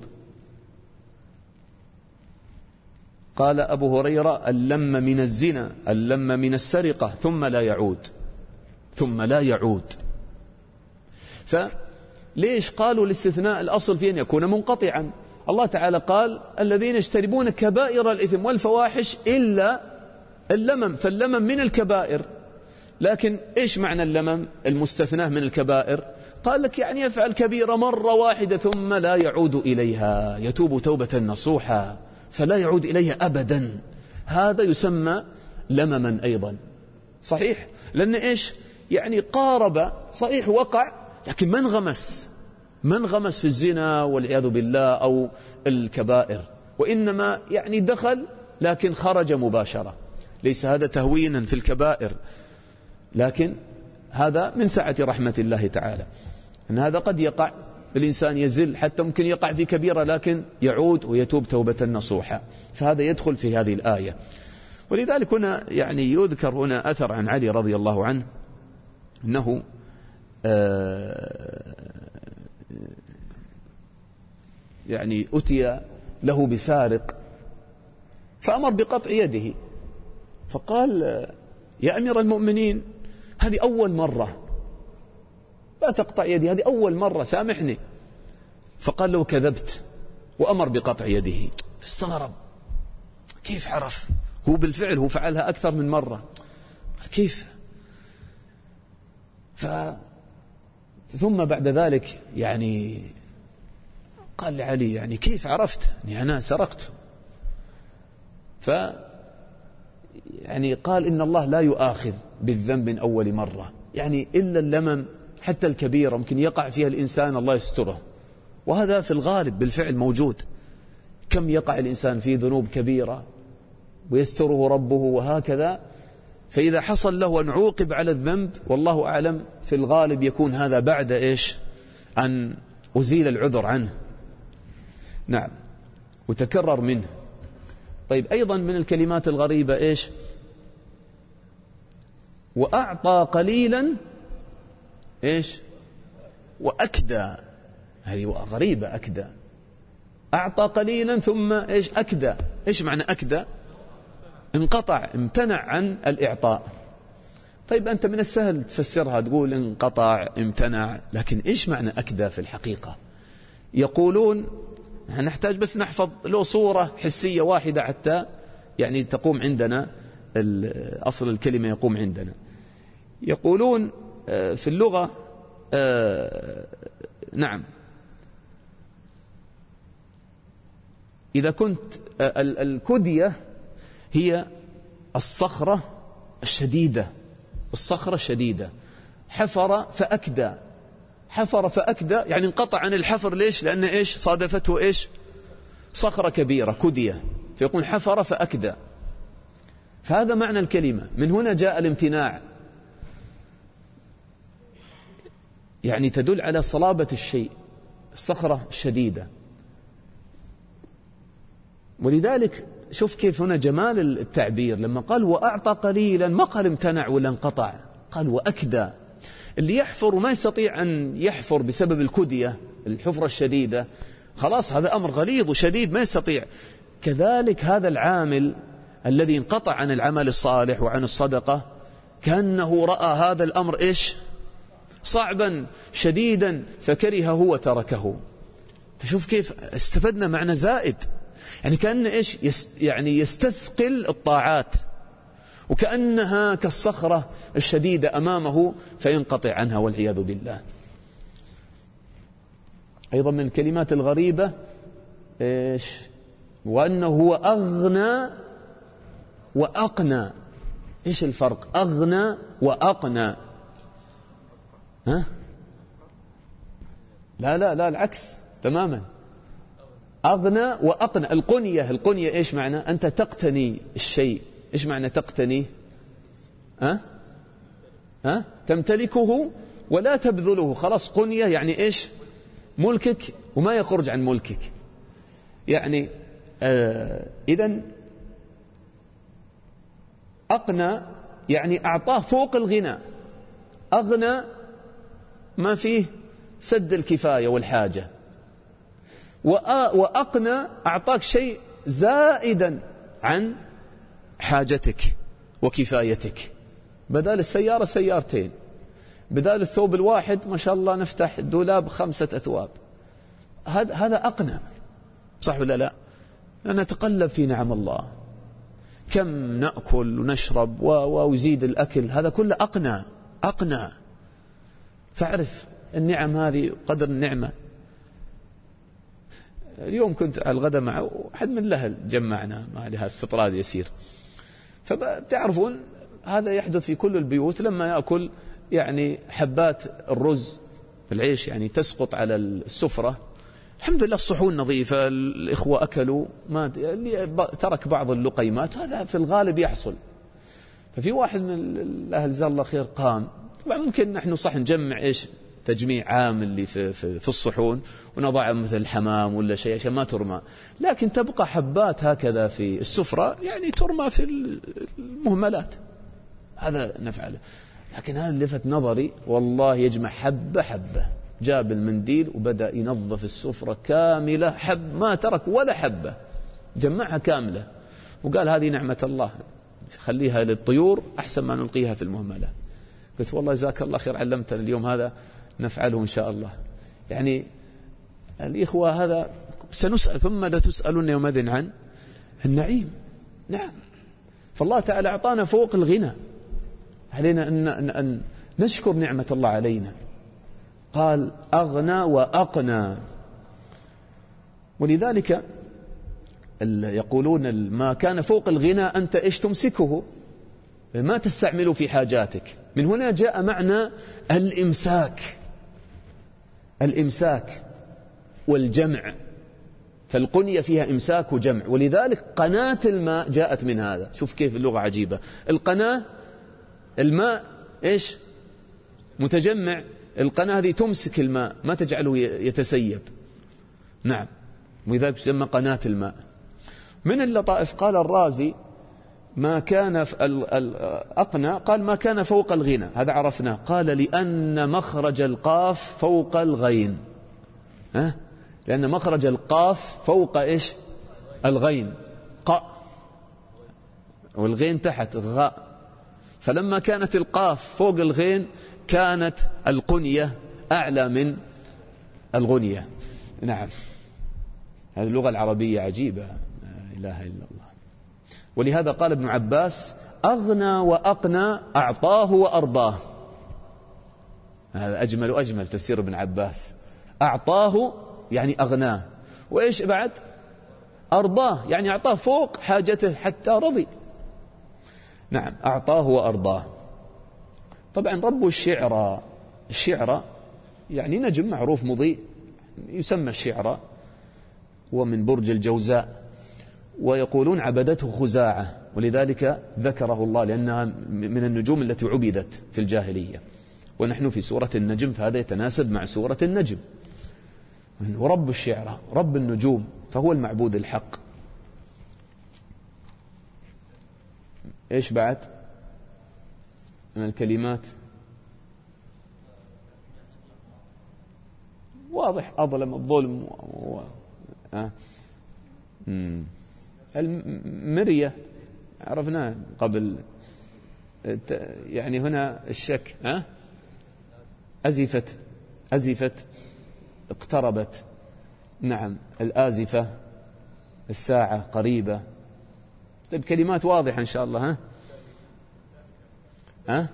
قال أبو هريرة: اللم من الزنا، اللم من السرقة، ثم لا يعود، ثم لا يعود. فليش قالوا الاستثناء الأصل فيه أن يكون منقطعا؟ الله تعالى قال: الذين يجتنبون كبائر الإثم والفواحش إلا اللمم، فاللمم من الكبائر، لكن إيش معنى اللمم المستثنى من الكبائر؟ قال لك يعني يفعل كبيرة مرة واحدة ثم لا يعود إليها، يتوب توبة نصوحا فلا يعود إليها أبدا، هذا يسمى لمما أيضا. صحيح، لأن إيش يعني قارب، صحيح وقع، لكن ما انغمس، ما انغمس في الزنا والعياذ بالله أو الكبائر، وإنما يعني دخل لكن خرج مباشرة. ليس هذا تهوينا في الكبائر، لكن هذا من سعة رحمة الله تعالى، أن هذا قد يقع الإنسان يزل، حتى ممكن يقع في كبيرة لكن يعود ويتوب توبة نصوحا، فهذا يدخل في هذه الآية. ولذلك هنا يعني يذكر هنا أثر عن علي رضي الله عنه أنه يعني أتي له بسارق فأمر بقطع يده، فقال: يا أمير المؤمنين، هذه أول مرة، لا تقطع يدي، هذه أول مرة، سامحني. فقال له: كذبت، وأمر بقطع يده. استغرب، كيف عرف؟ هو بالفعل هو فعلها أكثر من مرة، كيف؟ ف... ثم بعد ذلك يعني قال لعلي: يعني كيف عرفت أني أنا سرقت؟ ف يعني قال: إن الله لا يؤاخذ بالذنب من أول مرة، يعني إلا اللمم، حتى الكبيرة ممكن يقع فيها الإنسان الله يستره، وهذا في الغالب بالفعل موجود. كم يقع الإنسان في ذنوب كبيرة ويستره ربه وهكذا، فإذا حصل له أن عوقب على الذنب والله أعلم في الغالب يكون هذا بعد إيش؟ أن أزيل العذر عنه، نعم، وتكرر منه. طيب أيضا من الكلمات الغريبة إيش؟ وأعطى قليلا إيش وأكدى. هذه غريبة، أكدى، أعطى قليلا ثم إيش أكدى. إيش معنى أكدى؟ انقطع، امتنع عن الإعطاء. طيب أنت من السهل تفسرها تقول انقطع امتنع، لكن إيش معنى أكدى في الحقيقة؟ يقولون نحتاج بس نحفظ له صورة حسية واحدة حتى يعني تقوم عندنا أصل الكلمة يقوم عندنا. يقولون في اللغة نعم إذا كنت الكدية هي الصخرة الشديدة، الصخرة الشديدة. حفر فأكدى، حفر فأكدى يعني انقطع عن الحفر. ليش؟ لأن إيش صادفته إيش صخرة كبيرة كدية، فيقول حفر فأكدى. فهذا معنى الكلمة. من هنا جاء الامتناع، يعني تدل على صلابة الشيء، الصخرة الشديدة. ولذلك شوف كيف هنا جمال التعبير، لما قال وأعطى قليلا ما قال امتنع ولا انقطع، قال وأكدى. اللي يحفر وما يستطيع أن يحفر بسبب الكدية الحفرة الشديدة، خلاص هذا أمر غليظ وشديد ما يستطيع. كذلك هذا العامل الذي انقطع عن العمل الصالح وعن الصدقة كأنه رأى هذا الأمر إيش صعبا شديدا فكرهه وتركه. فشوف كيف استفدنا معنى زائد، يعني كأن إيش يست يعني يستثقل الطاعات، وكأنها كالصخرة الشديدة أمامه فينقطع عنها والعياذ بالله. أيضا من الكلمات الغريبة إيش وأنه هو أغنى وأقنى. إيش الفرق أغنى وأقنى؟ ها؟ لا لا لا العكس تماما. أغنى وأقنى. القنية، القنية إيش معنى؟ أنت تقتني الشيء. إيش معنى تقتني؟ ها؟ ها؟ تمتلكه ولا تبذله. خلاص قنية يعني إيش ملكك وما يخرج عن ملكك. يعني آه إذن أقنى يعني أعطاه فوق الغنى. أغنى ما فيه سد الكفاية والحاجة، وأقنى أعطاك شيء زائدا عن حاجتك وكفايتك. بدال السيارة سيارتين، بدال الثوب الواحد ما شاء الله نفتح دولاب خمسة أثواب. هذا هذا أقنى، صح ولا لا؟ نتقلب في نعم الله، كم نأكل ونشرب ويزيد الأكل، هذا كله أقنى أقنى. فاعرف النعم هذه قدر النعمة. اليوم كنت على الغداء مع أحد من الأهل، جمعنا مع لها استطراد يسير. فتعرفون هذا يحدث في كل البيوت، لما يأكل يعني حبات الرز بالعيش يعني تسقط على السفرة، الحمد لله الصحون نظيفة، الإخوة أكلوا، ما ترك بعض اللقيمات، هذا في الغالب يحصل. ففي واحد من الأهل جزاه الله خير قام، طبعا ممكن نحن صح نجمع إيش تجميع عام اللي في, في, في الصحون ونضع مثل الحمام ولا شيء عشان ما ترمى، لكن تبقى حبات هكذا في السفرة يعني ترمى في المهملات، هذا نفعله. لكن هذا لفت نظري والله، يجمع حبة حبة، جاب المنديل وبدأ ينظف السفرة كاملة، حب ما ترك ولا حبة، جمعها كاملة، وقال هذه نعمة الله، خليها للطيور أحسن ما نلقيها في المهملات. قلت والله جزاك الله خير، علمتنا اليوم هذا نفعله إن شاء الله. يعني الإخوة هذا سنسأل ثم لا تسألون يومئذ عن النعيم. نعم، فالله تعالى أعطانا فوق الغنى، علينا أن, أن, أن نشكر نعمة الله علينا. قال أغنى وأقنى. ولذلك يقولون ما كان فوق الغنى أنت إيش تمسكه، ما تستعمله في حاجاتك. من هنا جاء معنى الإمساك، الإمساك والجمع، فالقنية فيها إمساك وجمع. ولذلك قناة الماء جاءت من هذا. شوف كيف اللغة عجيبة، القناة الماء إيش متجمع، القناة هذه تمسك الماء ما تجعله يتسيب. نعم، ولذلك تسمى قناة الماء. من اللطائف قال الرازي ما كان أقنى، قال ما كان فوق الغنى، هذا عرفناه. قال لأن مخرج القاف فوق الغين، ها؟ لأن مخرج القاف فوق إيش؟ الغين، قاء، والغين تحت غاء. فلما كانت القاف فوق الغين كانت القنية أعلى من الغنية. نعم، هذه اللغة العربية عجيبة، لا إله إلا الله. ولهذا قال ابن عباس أغنى وأقنى، أعطاه وأرضاه. هذا أجمل وأجمل تفسير ابن عباس. أعطاه يعني أغناه، وإيش بعد؟ أرضاه يعني أعطاه فوق حاجته حتى رضي. نعم، أعطاه وأرضاه. طبعا رب الشعرى، الشعرى يعني نجم معروف مضيء يسمى الشعرى، ومن برج الجوزاء، ويقولون عبدته خزاعة، ولذلك ذكره الله لأنها من النجوم التي عبدت في الجاهلية، ونحن في سورة النجم، فهذا يتناسب مع سورة النجم. ورب الشعرى رب النجوم، فهو المعبود الحق. إيش بعد من الكلمات؟ واضح، أظلم الظلم و... آه. المرية عرفناه قبل، يعني هنا الشك، ها؟ أزفت، أزفت، اقتربت. نعم، الآزفة، الساعة قريبة. طيب كلمات واضحة إن شاء الله. ها ها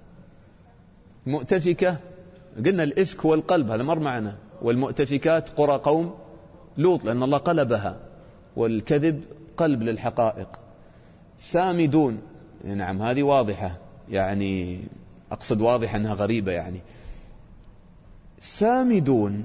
مؤتفكة، قلنا الإفك والقلب، هذا مر معنا. والمؤتفكات قرى قوم لوط، لأن الله قلبها، والكذب قلب للحقائق. سامدون، نعم هذه واضحة، يعني أقصد واضحة أنها غريبة. يعني سامدون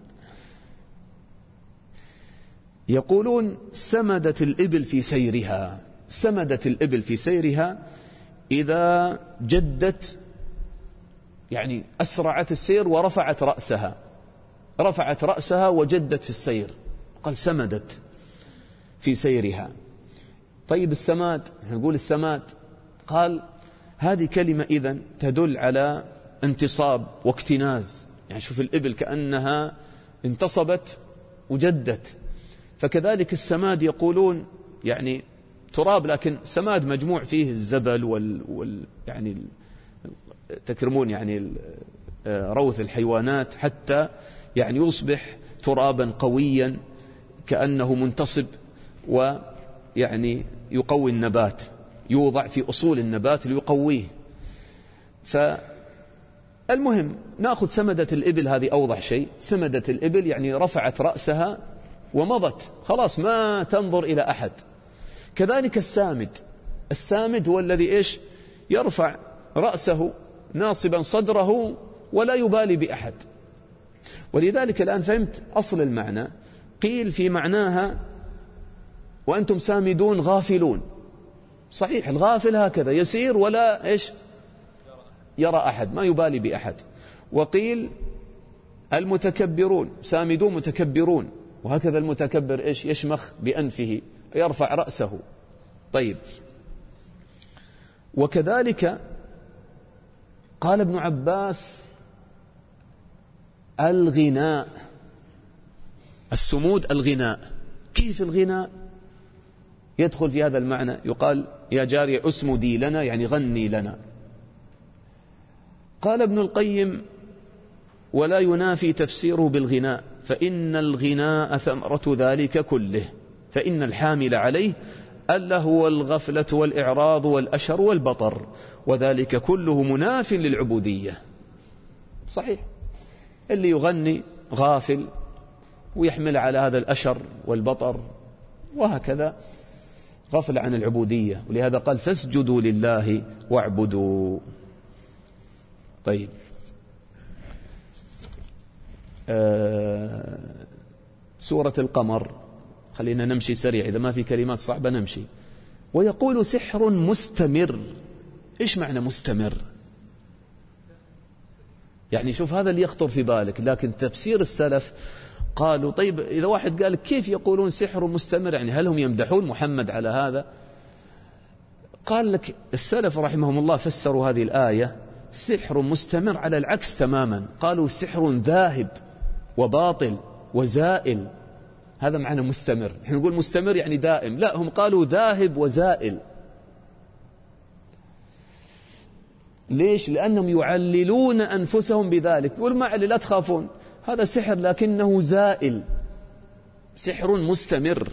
يقولون سمدت الإبل في سيرها. سمدت الإبل في سيرها إذا جدت، يعني أسرعت السير ورفعت رأسها، رفعت رأسها وجدت في السير، قال سمدت في سيرها. طيب السماد، نقول السماد، قال هذه كلمة إذن تدل على انتصاب واكتناز، يعني شوف الإبل كأنها انتصبت وجدت. فكذلك السماد يقولون يعني تراب، لكن سماد مجموع فيه الزبل وال, وال يعني تكرمون يعني روث الحيوانات، حتى يعني يصبح ترابا قويا كأنه منتصب، ويعني يقوي النبات، يوضع في أصول النبات ليقويه. فالمهم نأخذ سمدة الإبل، هذه أوضح شيء. سمدة الإبل يعني رفعت رأسها ومضت، خلاص ما تنظر إلى أحد. كذلك السامد، السامد هو الذي إيش؟ يرفع رأسه ناصبا صدره ولا يبالي بأحد. ولذلك الآن فهمت أصل المعنى. قيل في معناها وأنتم سامدون غافلون. صحيح، الغافل هكذا يسير ولا إيش؟ يرى أحد، ما يبالي بأحد. وقيل المتكبرون، سامدون متكبرون، وهكذا المتكبر إيش؟ يشمخ بأنفه، يرفع رأسه. طيب، وكذلك قال ابن عباس الغناء، السمود الغناء. كيف الغناء يدخل في هذا المعنى؟ يقال يا جارية أسمدي لنا، يعني غني لنا. قال ابن القيم ولا ينافي تفسيره بالغناء، فإن الغناء ثمرة ذلك كله، فإن الحامل عليه اللهو والغفلة والإعراض والأشر والبطر، وذلك كله مناف للعبودية. صحيح، اللي يغني غافل ويحمل على هذا الأشر والبطر، وهكذا غفل عن العبودية. ولهذا قال فاسجدوا لله واعبدوا. طيب، آه سورة القمر، خلينا نمشي سريع، إذا ما في كلمات صعبة نمشي. ويقول سحر مستمر. إيش معنى مستمر؟ يعني شوف هذا اللي يخطر في بالك، لكن تفسير السلف قالوا طيب إذا واحد قال كيف يقولون سحر مستمر، يعني هل هم يمدحون محمد على هذا؟ قال لك السلف رحمهم الله فسروا هذه الآية سحر مستمر على العكس تماما، قالوا سحر ذاهب وباطل وزائل. هذا معنى مستمر. نحن نقول مستمر يعني دائم، لا، هم قالوا ذاهب وزائل. ليش؟ لأنهم يعللون أنفسهم بذلك. يقول ما علي، لا تخافون، هذا سحر لكنه زائل، سحر مستمر.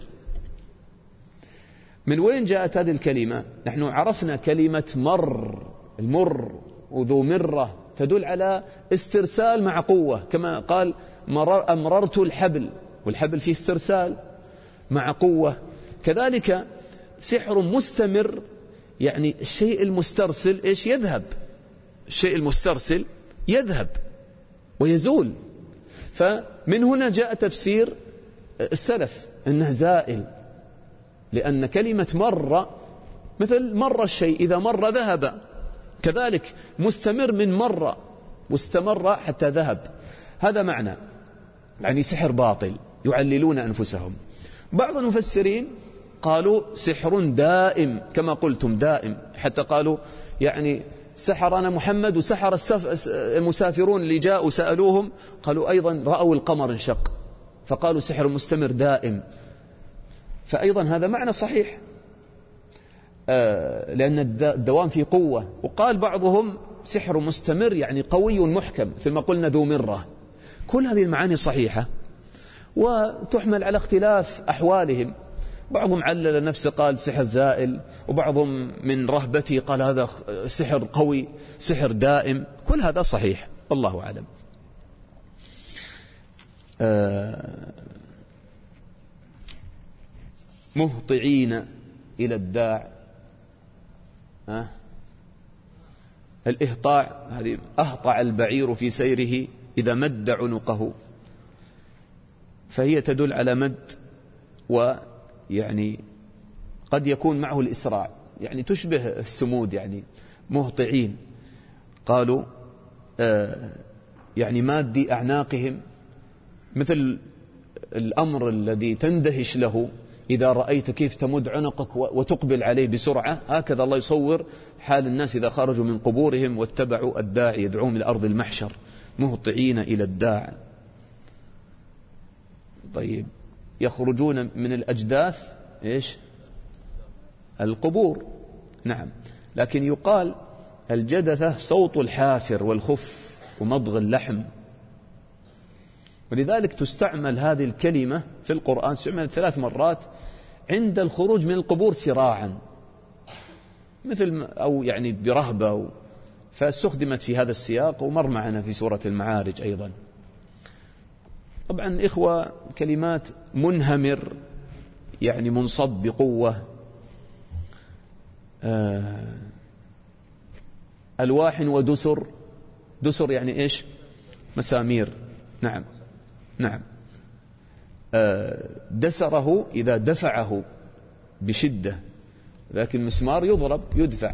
من وين جاءت هذه الكلمة؟ نحن عرفنا كلمة مر، المر وذو مرة تدل على استرسال مع قوة، كما قال مرر أمررت الحبل، والحبل فيه استرسال مع قوة. كذلك سحر مستمر يعني الشيء المسترسل إيش؟ يذهب. الشيء المسترسل يذهب ويزول. فمن هنا جاء تفسير السلف أنه زائل، لأن كلمة مر مثل مر الشيء، إذا مر ذهب، كذلك مستمر من مر، واستمر حتى ذهب. هذا معنى، يعني سحر باطل يعللون أنفسهم. بعض المفسرين قالوا سحر دائم، كما قلتم دائم، حتى قالوا يعني سحرنا محمد وسحر المسافرون اللي جاءوا سألوهم، قالوا أيضا رأوا القمر انشق، فقالوا سحر مستمر دائم. فأيضا هذا معنى صحيح، آه لأن الدوام في قوة. وقال بعضهم سحر مستمر يعني قوي محكم، مثل ما قلنا ذو مرة. كل هذه المعاني صحيحة وتحمل على اختلاف أحوالهم. بعضهم علل نفسه قال سحر زائل، وبعضهم من رهبته قال هذا سحر قوي، سحر دائم. كل هذا صحيح، والله أعلم. آه مهطعين إلى الداع. أه؟ الإهطاع هذه أهطع البعير في سيره إذا مد عنقه، فهي تدل على مد، ويعني قد يكون معه الإسراع، يعني تشبه السمود. يعني مهطعين قالوا آه يعني مادي أعناقهم، مثل الأمر الذي تندهش له إذا رأيت كيف تمد عنقك وتقبل عليه بسرعة. هكذا الله يصور حال الناس إذا خرجوا من قبورهم واتبعوا الداعي يدعوهم إلى أرض المحشر، مهطعين إلى الداع. طيب، يخرجون من الأجداث إيش؟ القبور، نعم. لكن يقال الجدثة صوت الحافر والخف ومضغ اللحم، ولذلك تستعمل هذه الكلمة في القرآن، استعملت ثلاث مرات عند الخروج من القبور سراعا، مثل أو يعني برهبة، فاستخدمت في هذا السياق، ومر معنا في سورة المعارج أيضا. طبعا إخوة، كلمات منهمر يعني منصب بقوة، آه ألواح ودسر. دسر يعني إيش؟ مسامير، نعم نعم. آه دسره إذا دفعه بشدة، لكن مسمار يضرب يدفع.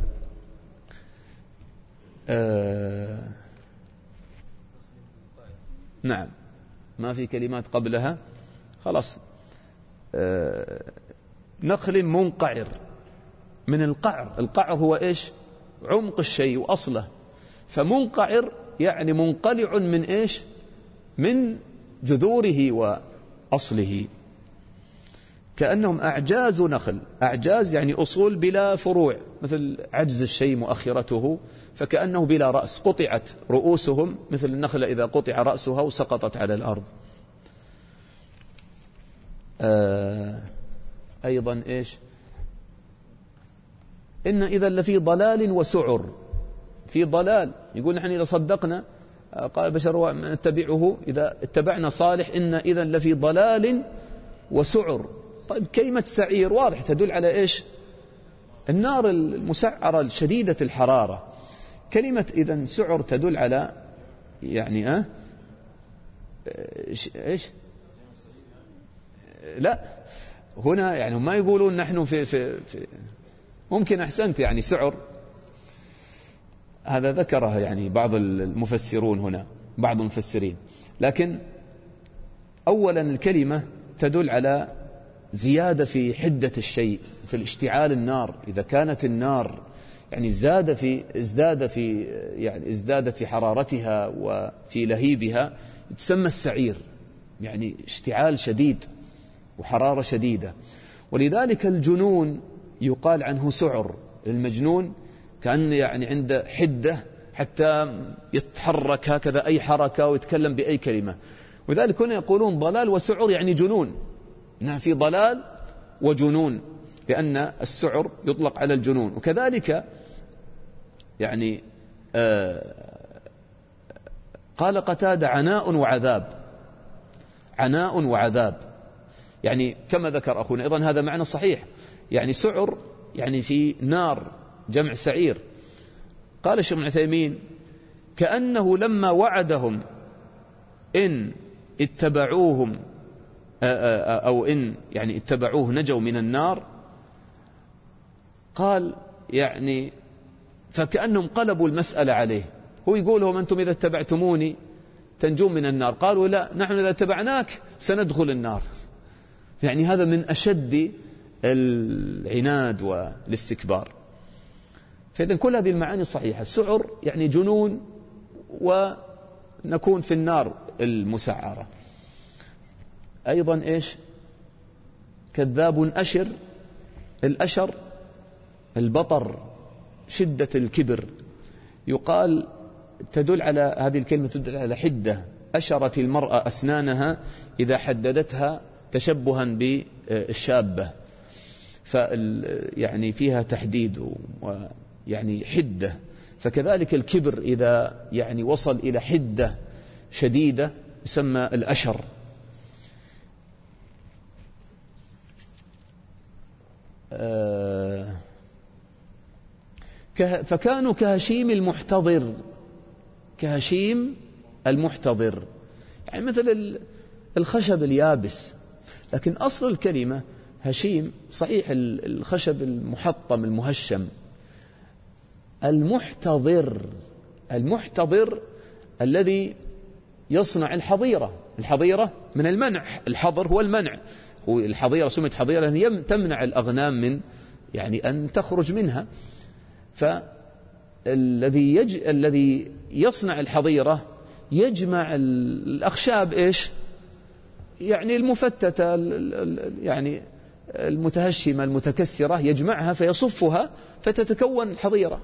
آه نعم، ما في كلمات قبلها خلاص. آه نخل منقعر، من القعر. القعر هو إيش؟ عمق الشيء وأصله. فمنقعر يعني منقلع من إيش؟ من جذوره وأصله. كأنهم أعجاز نخل. أعجاز يعني أصول بلا فروع، مثل عجز الشيء مؤخرته، فكأنه بلا رأس، قطعت رؤوسهم مثل النخلة إذا قطع رأسها وسقطت على الأرض. آه أيضا إيش؟ إن إذا لفي ضلال وسعر. في ضلال، يقول نحن إذا صدقنا، قال بشر نتبعه، إذا اتبعنا صالح إن إذا لفي ضلال وسعر. طيب، كلمة سعير واضح تدل على إيش؟ النار المسعرة الشديدة الحرارة. كلمة إذا سعر تدل على يعني أه إيش؟ لا، هنا يعني ما يقولون نحن في, في, في ممكن أحسنت يعني سعر، هذا ذكره يعني بعض المفسرون هنا، بعض المفسرين. لكن أولا الكلمة تدل على زيادة في حدة الشيء، في الاشتعال النار. إذا كانت النار يعني زاد في ازداد في يعني ازدادت في حرارتها وفي لهيبها، تسمى السعير، يعني اشتعال شديد وحرارة شديدة. ولذلك الجنون يقال عنه سعر. المجنون كأن يعني عنده حدة حتى يتحرك هكذا أي حركة ويتكلم بأي كلمة. وذلك هنا يقولون ضلال وسعر يعني جنون، إنها في ضلال وجنون، لأن السعر يطلق على الجنون. وكذلك يعني آه قال قتادة عناء وعذاب، عناء وعذاب، يعني كما ذكر أخونا أيضا هذا معنى صحيح. يعني سعر يعني في نار، جمع سعير. قال الشيخ ابن عثيمين كأنه لما وعدهم إن اتبعوهم أو إن يعني اتبعوه نجوا من النار، قال يعني فكأنهم قلبوا المسألة عليه. هو يقول لهم أنتم إذا اتبعتموني تنجون من النار، قالوا لا، نحن إذا اتبعناك سندخل النار. يعني هذا من أشد العناد والاستكبار. فإذن كل هذه المعاني صحيحة. السعر يعني جنون ونكون في النار المسعرة. أيضا إيش؟ كذاب أشر. الأشر البطر، شدة الكبر. يقال تدل على هذه الكلمة تدل على حدة. أشرت المرأة أسنانها إذا حددتها تشبها بالشابة، يعني فيها تحديد ويعني حدة. فكذلك الكبر إذا يعني وصل إلى حدة شديدة يسمى الأشر. فكانوا كهشيم المحتضر، كهشيم المحتضر، يعني مثل الخشب اليابس. لكن أصل الكلمة هشيم صحيح الخشب المحطم المهشم. المحتضر، المحتضر الذي يصنع الحظيرة. الحظيرة من المنع، الحظر هو المنع. الحظيرة سميت حظيرة لأن تمنع الأغنام من يعني أن تخرج منها. فالذي يج... الذي يصنع الحظيرة يجمع الأخشاب إيش؟ يعني المفتتة يعني المتهشمة المتكسرة، يجمعها فيصفها فتتكون الحظيرة.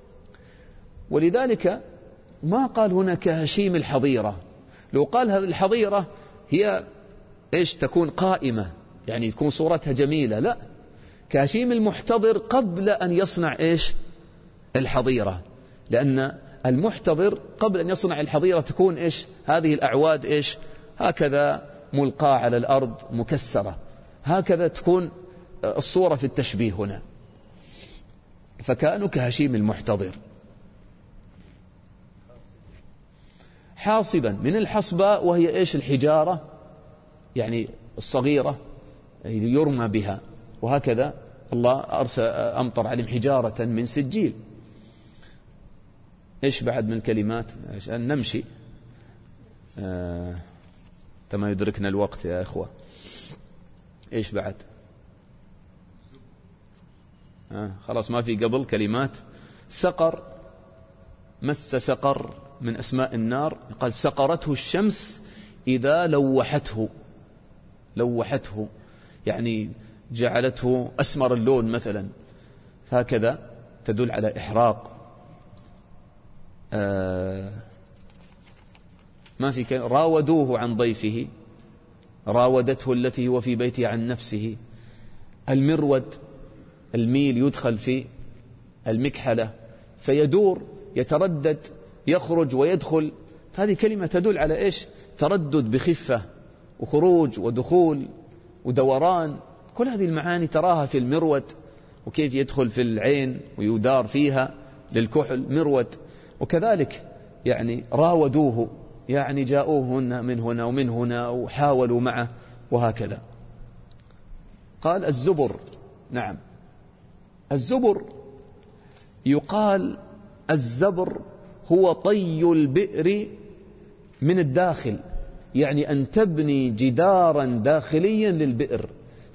ولذلك ما قال هنا كهشيم الحظيرة. لو قال هذه الحظيرة هي إيش؟ تكون قائمة، يعني تكون صورتها جميلة. لا، كهشيم المحتضر قبل أن يصنع إيش؟ الحظيرة. لأن المحتضر قبل أن يصنع الحظيرة تكون إيش؟ هذه الأعواد إيش؟ هكذا ملقاة على الأرض مكسرة، هكذا تكون الصورة في التشبيه هنا. فكانوا كهشيم المحتضر. حاصبا من الحصباء، وهي إيش؟ الحجارة يعني الصغيرة يرمى بها. وهكذا الله أرسل أمطر عليهم حجارة من سجيل. إيش بعد من الكلمات عشان نمشي؟ آه تما يدركنا الوقت يا إخوة. إيش بعد؟ آه خلاص ما في قبل كلمات. سقر، مس سقر من أسماء النار. قال سقرته الشمس إذا لوحته، لوحته يعني جعلته أسمر اللون مثلا، هكذا تدل على إحراق. آه ما في كلمة. راودوه عن ضيفه، راودته التي هو في بيته عن نفسه. المرود، الميل يدخل في المكحلة فيدور يتردد يخرج ويدخل. هذه كلمة تدل على إيش؟ تردد بخفة وخروج ودخول ودوران. كل هذه المعاني تراها في المرود، وكيف يدخل في العين ويدار فيها للكحل مرود. وكذلك يعني راودوه يعني جاءوهن من هنا ومن هنا وحاولوا معه وهكذا. قال الزبر. نعم الزبر يقال الزبر هو طي البئر من الداخل، يعني أن تبني جدارا داخليا للبئر.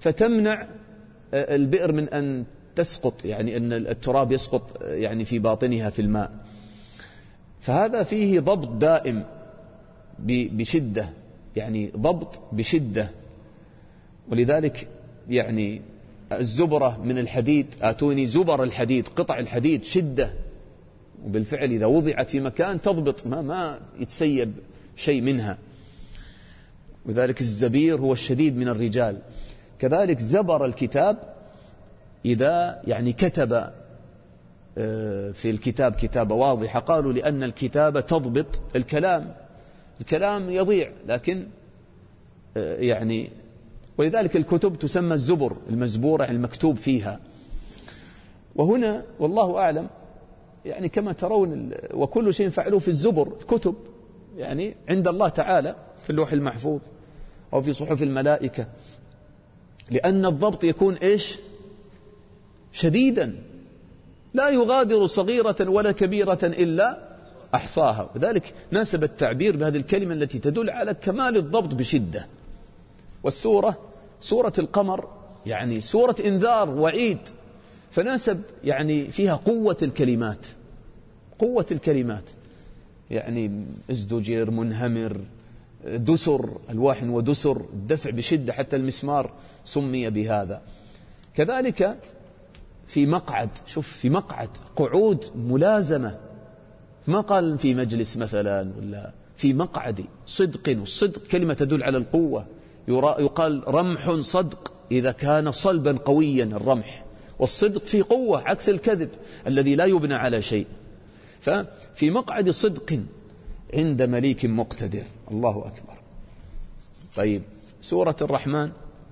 فتمنع البئر من أن تسقط، يعني أن التراب يسقط يعني في باطنها في الماء. فهذا فيه ضبط دائم بشدة، يعني ضبط بشدة. ولذلك يعني الزبرة من الحديد، آتوني زبر الحديد، قطع الحديد شدة، وبالفعل إذا وضعت في مكان تضبط، ما, ما يتسيب شيء منها. وذلك الزبير هو الشديد من الرجال. كذلك زبر الكتاب إذا يعني كتب في الكتاب كتابة واضحة، قالوا لأن الكتابة تضبط الكلام، الكلام يضيع، لكن يعني ولذلك الكتب تسمى الزبر المزبورة المكتوب فيها. وهنا والله أعلم يعني كما ترون وكل شيء فعلوه في الزبر، الكتب يعني عند الله تعالى في اللوح المحفوظ أو في صحف الملائكة، لأن الضبط يكون إيش؟ شديدا، لا يغادر صغيرة ولا كبيرة إلا أحصاها. وذلك ناسب التعبير بهذه الكلمة التي تدل على كمال الضبط بشدة. والسورة سورة القمر يعني سورة إنذار وعيد، فناسب يعني فيها قوة الكلمات، قوة الكلمات، يعني ازدجر، منهمر، دسر، ألواح ودسر، الدفع بشدة، حتى المسمار سمي بهذا. كذلك في مقعد، شوف في مقعد، قعود ملازمة، ما قال في مجلس مثلا ولا في مقعد صدق. والصدق كلمة تدل على القوة، يقال رمح صدق إذا كان صلبا قويا الرمح، والصدق في قوة عكس الكذب الذي لا يبنى على شيء. ففي مقعد صدق عند مليك مقتدر. الله أكبر. طيب سورة الرحمن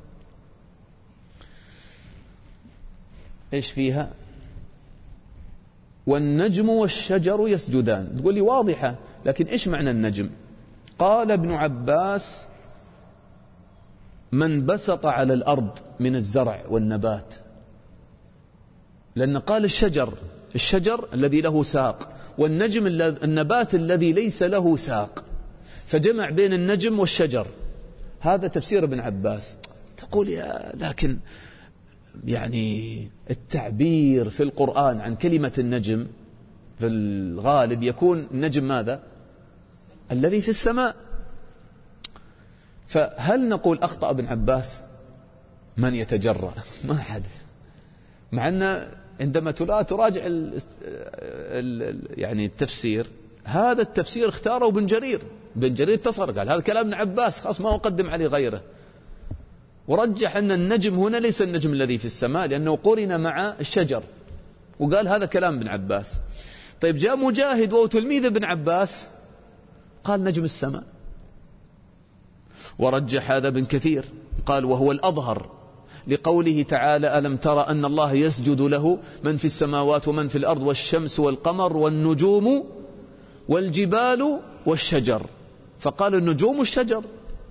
إيش فيها؟ والنجم والشجر يسجدان. تقول لي واضحة، لكن إيش معنى النجم؟ قال ابن عباس من بسط على الأرض من الزرع والنبات، لأن قال الشجر، الشجر الذي له ساق، والنجم النبات الذي ليس له ساق، فجمع بين النجم والشجر. هذا تفسير ابن عباس. تقول يا لكن يعني التعبير في القرآن عن كلمة النجم في الغالب يكون النجم ماذا؟ الذي في السماء. فهل نقول أخطأ ابن عباس؟ من يتجرأ؟ ما حد. مع أن عندما تراجع ال ال يعني التفسير، هذا التفسير اختاره ابن جرير. ابن جرير اتصر قال هذا كلام ابن عباس، خلاص ما أقدم عليه غيره، ورجح أن النجم هنا ليس النجم الذي في السماء لأنه قرن مع الشجر، وقال هذا كلام ابن عباس. طيب جاء مجاهد وهو تلميذ ابن عباس قال نجم السماء، ورجح هذا ابن كثير قال وهو الأظهر لقوله تعالى ألم ترى أن الله يسجد له من في السماوات ومن في الأرض والشمس والقمر والنجوم والجبال والشجر، فقال النجوم والشجر.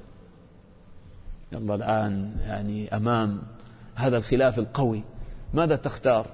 يلا الآن يعني أمام هذا الخلاف القوي ماذا تختار؟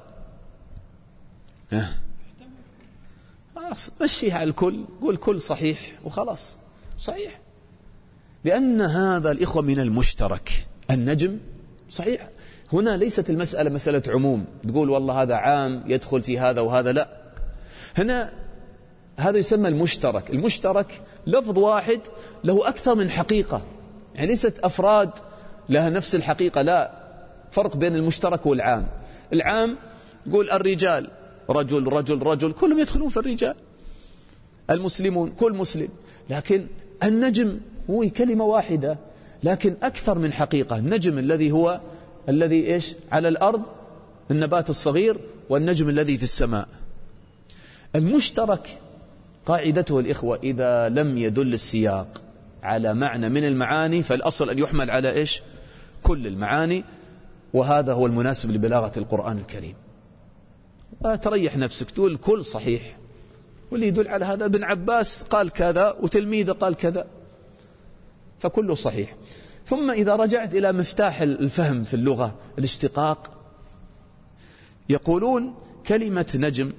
مشيها على الكل، قول كل صحيح وخلاص، صحيح، لأن هذا الإخوة من المشترك. النجم صحيح، هنا ليست المسألة مسألة عموم تقول والله هذا عام يدخل في هذا وهذا، لا، هنا هذا يسمى المشترك. المشترك لفظ واحد له أكثر من حقيقة، يعني ليست أفراد لها نفس الحقيقة، لا، فرق بين المشترك والعام. العام يقول الرجال رجل رجل رجل كلهم يدخلون في الرجال، المسلمون كل مسلم، لكن النجم هو كلمة واحدة لكن أكثر من حقيقة. النجم الذي هو الذي إيش على الأرض النبات الصغير، والنجم الذي في السماء. المشترك قاعدته الإخوة إذا لم يدل السياق على معنى من المعاني فالأصل أن يحمل على إيش كل المعاني، وهذا هو المناسب لبلاغة القرآن الكريم. تريح نفسك تقول كل صحيح، واللي يدل على هذا ابن عباس قال كذا وتلميذه قال كذا، فكله صحيح. ثم إذا رجعت إلى مفتاح الفهم في اللغة الاشتقاق، يقولون كلمة نجم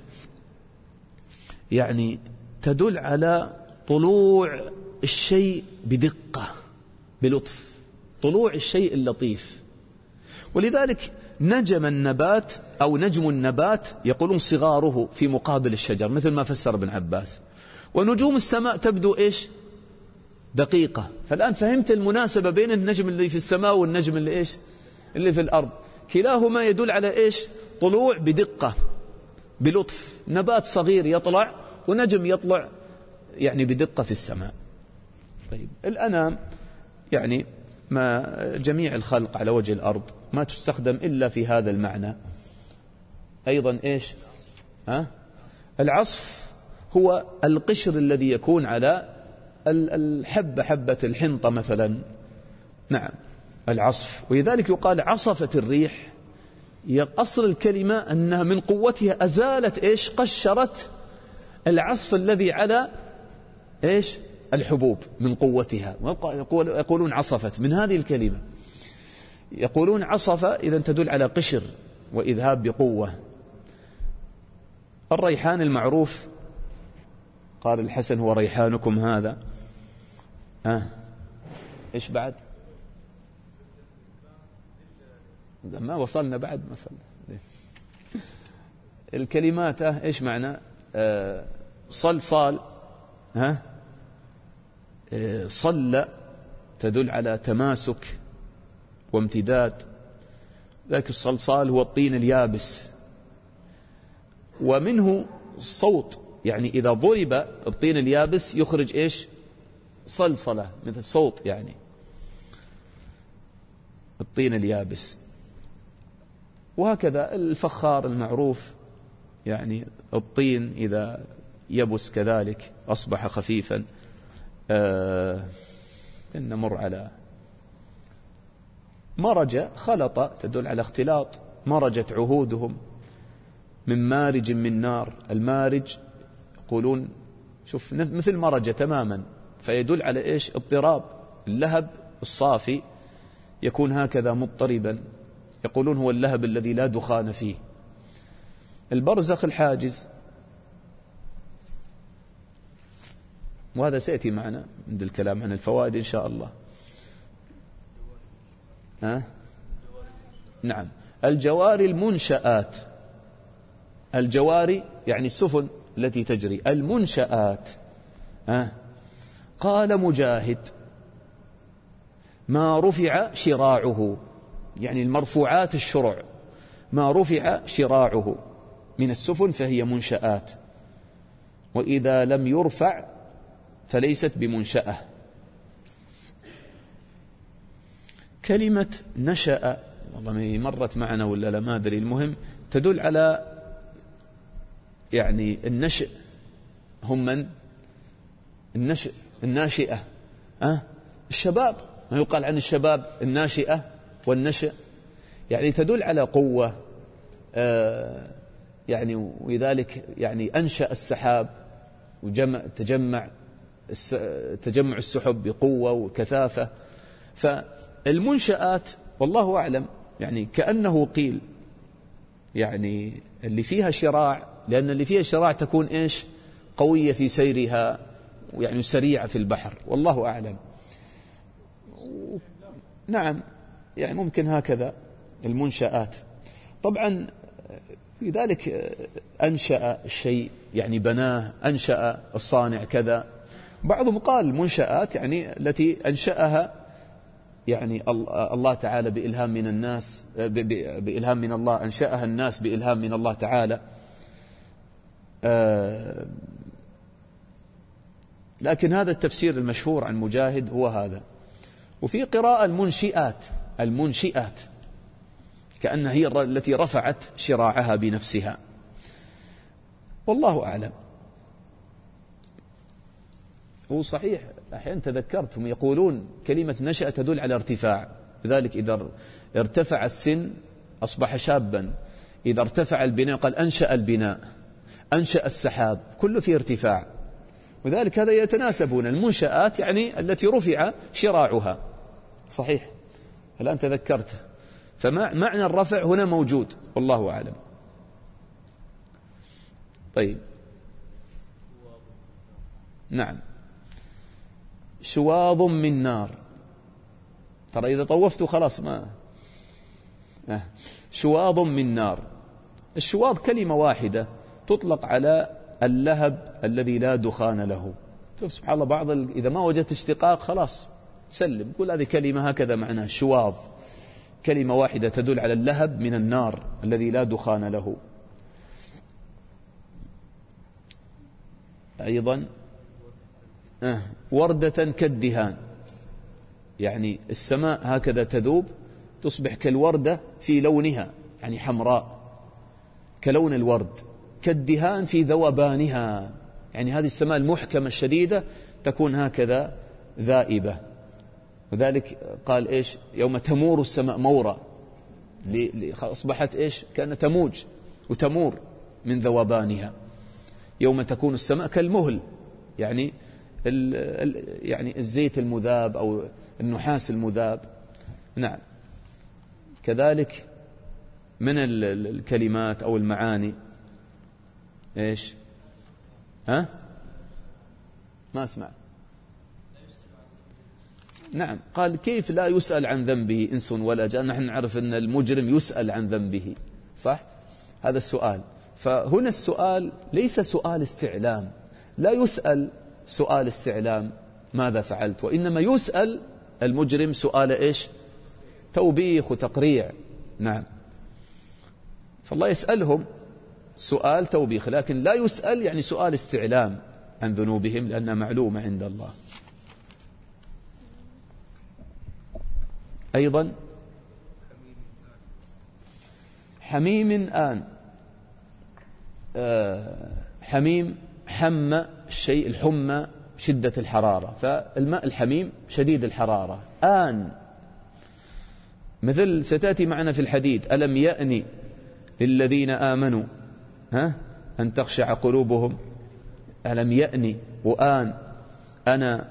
يعني تدل على طلوع الشيء بدقة بلطف، طلوع الشيء اللطيف. ولذلك نجم النبات أو نجم النبات يقولون صغاره في مقابل الشجر، مثل ما فسر ابن عباس. ونجوم السماء تبدو إيش؟ دقيقة. فالآن فهمت المناسبة بين النجم اللي في السماء والنجم اللي إيش؟ اللي في الأرض. كلاهما يدل على إيش؟ طلوع بدقة بلطف. نبات صغير يطلع ونجم يطلع يعني بدقة في السماء. طيب الأنام يعني ما جميع الخلق على وجه الأرض ما تستخدم إلا في هذا المعنى. أيضا إيش؟ ها؟ العصف هو القشر الذي يكون على الحبة، حبة الحنطة مثلا. نعم العصف. ولذلك يقال عصفت الريح. أصل الكلمة أنها من قوتها أزالت إيش؟ قشرت العصف الذي على إيش؟ الحبوب من قوتها. يقولون عصفت من هذه الكلمة. يقولون عصف إذا تدل على قشر وإذهاب بقوة. الريحان المعروف قال الحسن هو ريحانكم هذا. آه. إيش بعد؟ ما وصلنا بعد مثلا الكلمات. آه. إيش معنى؟ آه. صلصال. ها؟ آه. صل تدل على تماسك وامتداد. ذاك الصلصال هو الطين اليابس. ومنه الصوت، يعني إذا ضرب الطين اليابس يخرج إيش؟ صلصلة، مثل صوت يعني الطين اليابس. وهكذا الفخار المعروف، يعني الطين إذا يبس كذلك أصبح خفيفا. آه نمر على مرج، خلط تدل على اختلاط. مرجت عهودهم من مارج من نار. المارج يقولون شوف مثل مرج تماما، فيدل على إيش؟ اضطراب. اللهب الصافي يكون هكذا مضطربا. يقولون هو اللهب الذي لا دخان فيه. البرزخ الحاجز، وهذا سيأتي معنا عند الكلام عن الفوائد إن شاء الله. ها؟ نعم. الجواري المنشآت. الجواري يعني السفن التي تجري. المنشآت. ها؟ قال مجاهد ما رفع شراعه، يعني المرفوعات الشرع، ما رفع شراعه من السفن فهي منشآت، وإذا لم يرفع فليست بمنشأة. كلمة نشأ والله مرت معنا ولا لا ما أدري، المهم تدل على يعني النشأ. هم من النشأ الناشئة. أه؟ الشباب، ما يقال عن الشباب الناشئة والنشأ، يعني تدل على قوة. آه يعني ولذلك يعني أنشأ السحاب وجمع تجمع تجمع السحب بقوة وكثافة. فالمنشآت والله أعلم يعني كأنه قيل يعني اللي فيها شراع، لأن اللي فيها شراع تكون إيش؟ قوية في سيرها ويعني سريعة في البحر، والله أعلم. نعم يعني ممكن هكذا المنشآت. طبعا لذلك أنشأ الشيء يعني بناه، أنشأ الصانع كذا. بعضهم قال منشآت يعني التي أنشأها يعني الله تعالى بإلهام من الناس، بإلهام من الله، أنشأها الناس بإلهام من الله تعالى. لكن هذا التفسير المشهور عن مجاهد هو هذا. وفي قراءة المنشئات، المنشئات كأنها هي التي رفعت شراعها بنفسها، والله أعلم. هو صحيح أحيانا تذكرتهم يقولون كلمة نشأ تدل على ارتفاع، لذلك إذا ارتفع السن أصبح شابا، إذا ارتفع البناء قال أنشأ البناء، أنشأ السحاب، كله في ارتفاع. وذلك هذا يتناسبون. المنشآت يعني التي رفع شراعها، صحيح الآن تذكرت. فمعنى الرفع هنا موجود والله أعلم. طيب نعم. شواظ من نار، ترى إذا طوفت خلاص ما شواظ من نار. الشواظ كلمة واحدة تطلق على اللهب الذي لا دخان له. شوف سبحان الله، بعض إذا ما وجدت اشتقاق خلاص سلم، قول هذه كلمة هكذا معناها شواظ، كلمة واحدة تدل على اللهب من النار الذي لا دخان له. أيضا آه وردة كالدهان، يعني السماء هكذا تذوب تصبح كالوردة في لونها، يعني حمراء كلون الورد، كالدهان في ذوبانها، يعني هذه السماء المحكمة الشديدة تكون هكذا ذائبة. وذلك قال إيش؟ يوم تمور السماء مورا، أصبحت إيش؟ كأن تموج وتمور من ذوبانها. يوم تكون السماء كالمهل، يعني ال ال يعني الزيت المذاب أو النحاس المذاب. نعم. كذلك من الكلمات أو المعاني إيش؟ ها؟ ما أسمع. نعم، قال كيف لا يسأل عن ذنبه إنس ولا جان؟ نحن نعرف أن المجرم يسأل عن ذنبه، صح؟ هذا السؤال. فهنا السؤال ليس سؤال استعلام، لا يسأل سؤال استعلام ماذا فعلت، وإنما يسأل المجرم سؤال إيش؟ توبيخ وتقريع. نعم. فالله يسألهم سؤال توبيخ، لكن لا يسأل يعني سؤال استعلام عن ذنوبهم، لأنها معلومة عند الله. أيضا حميم آن. آه حميم حم الشيء، الحمى شدة الحرارة، فالماء الحميم شديد الحرارة. آن مثل ستأتي معنا في الحديث: ألم يأني للذين آمنوا ها أن تخشع قلوبهم. ألم يأني وآن، أنا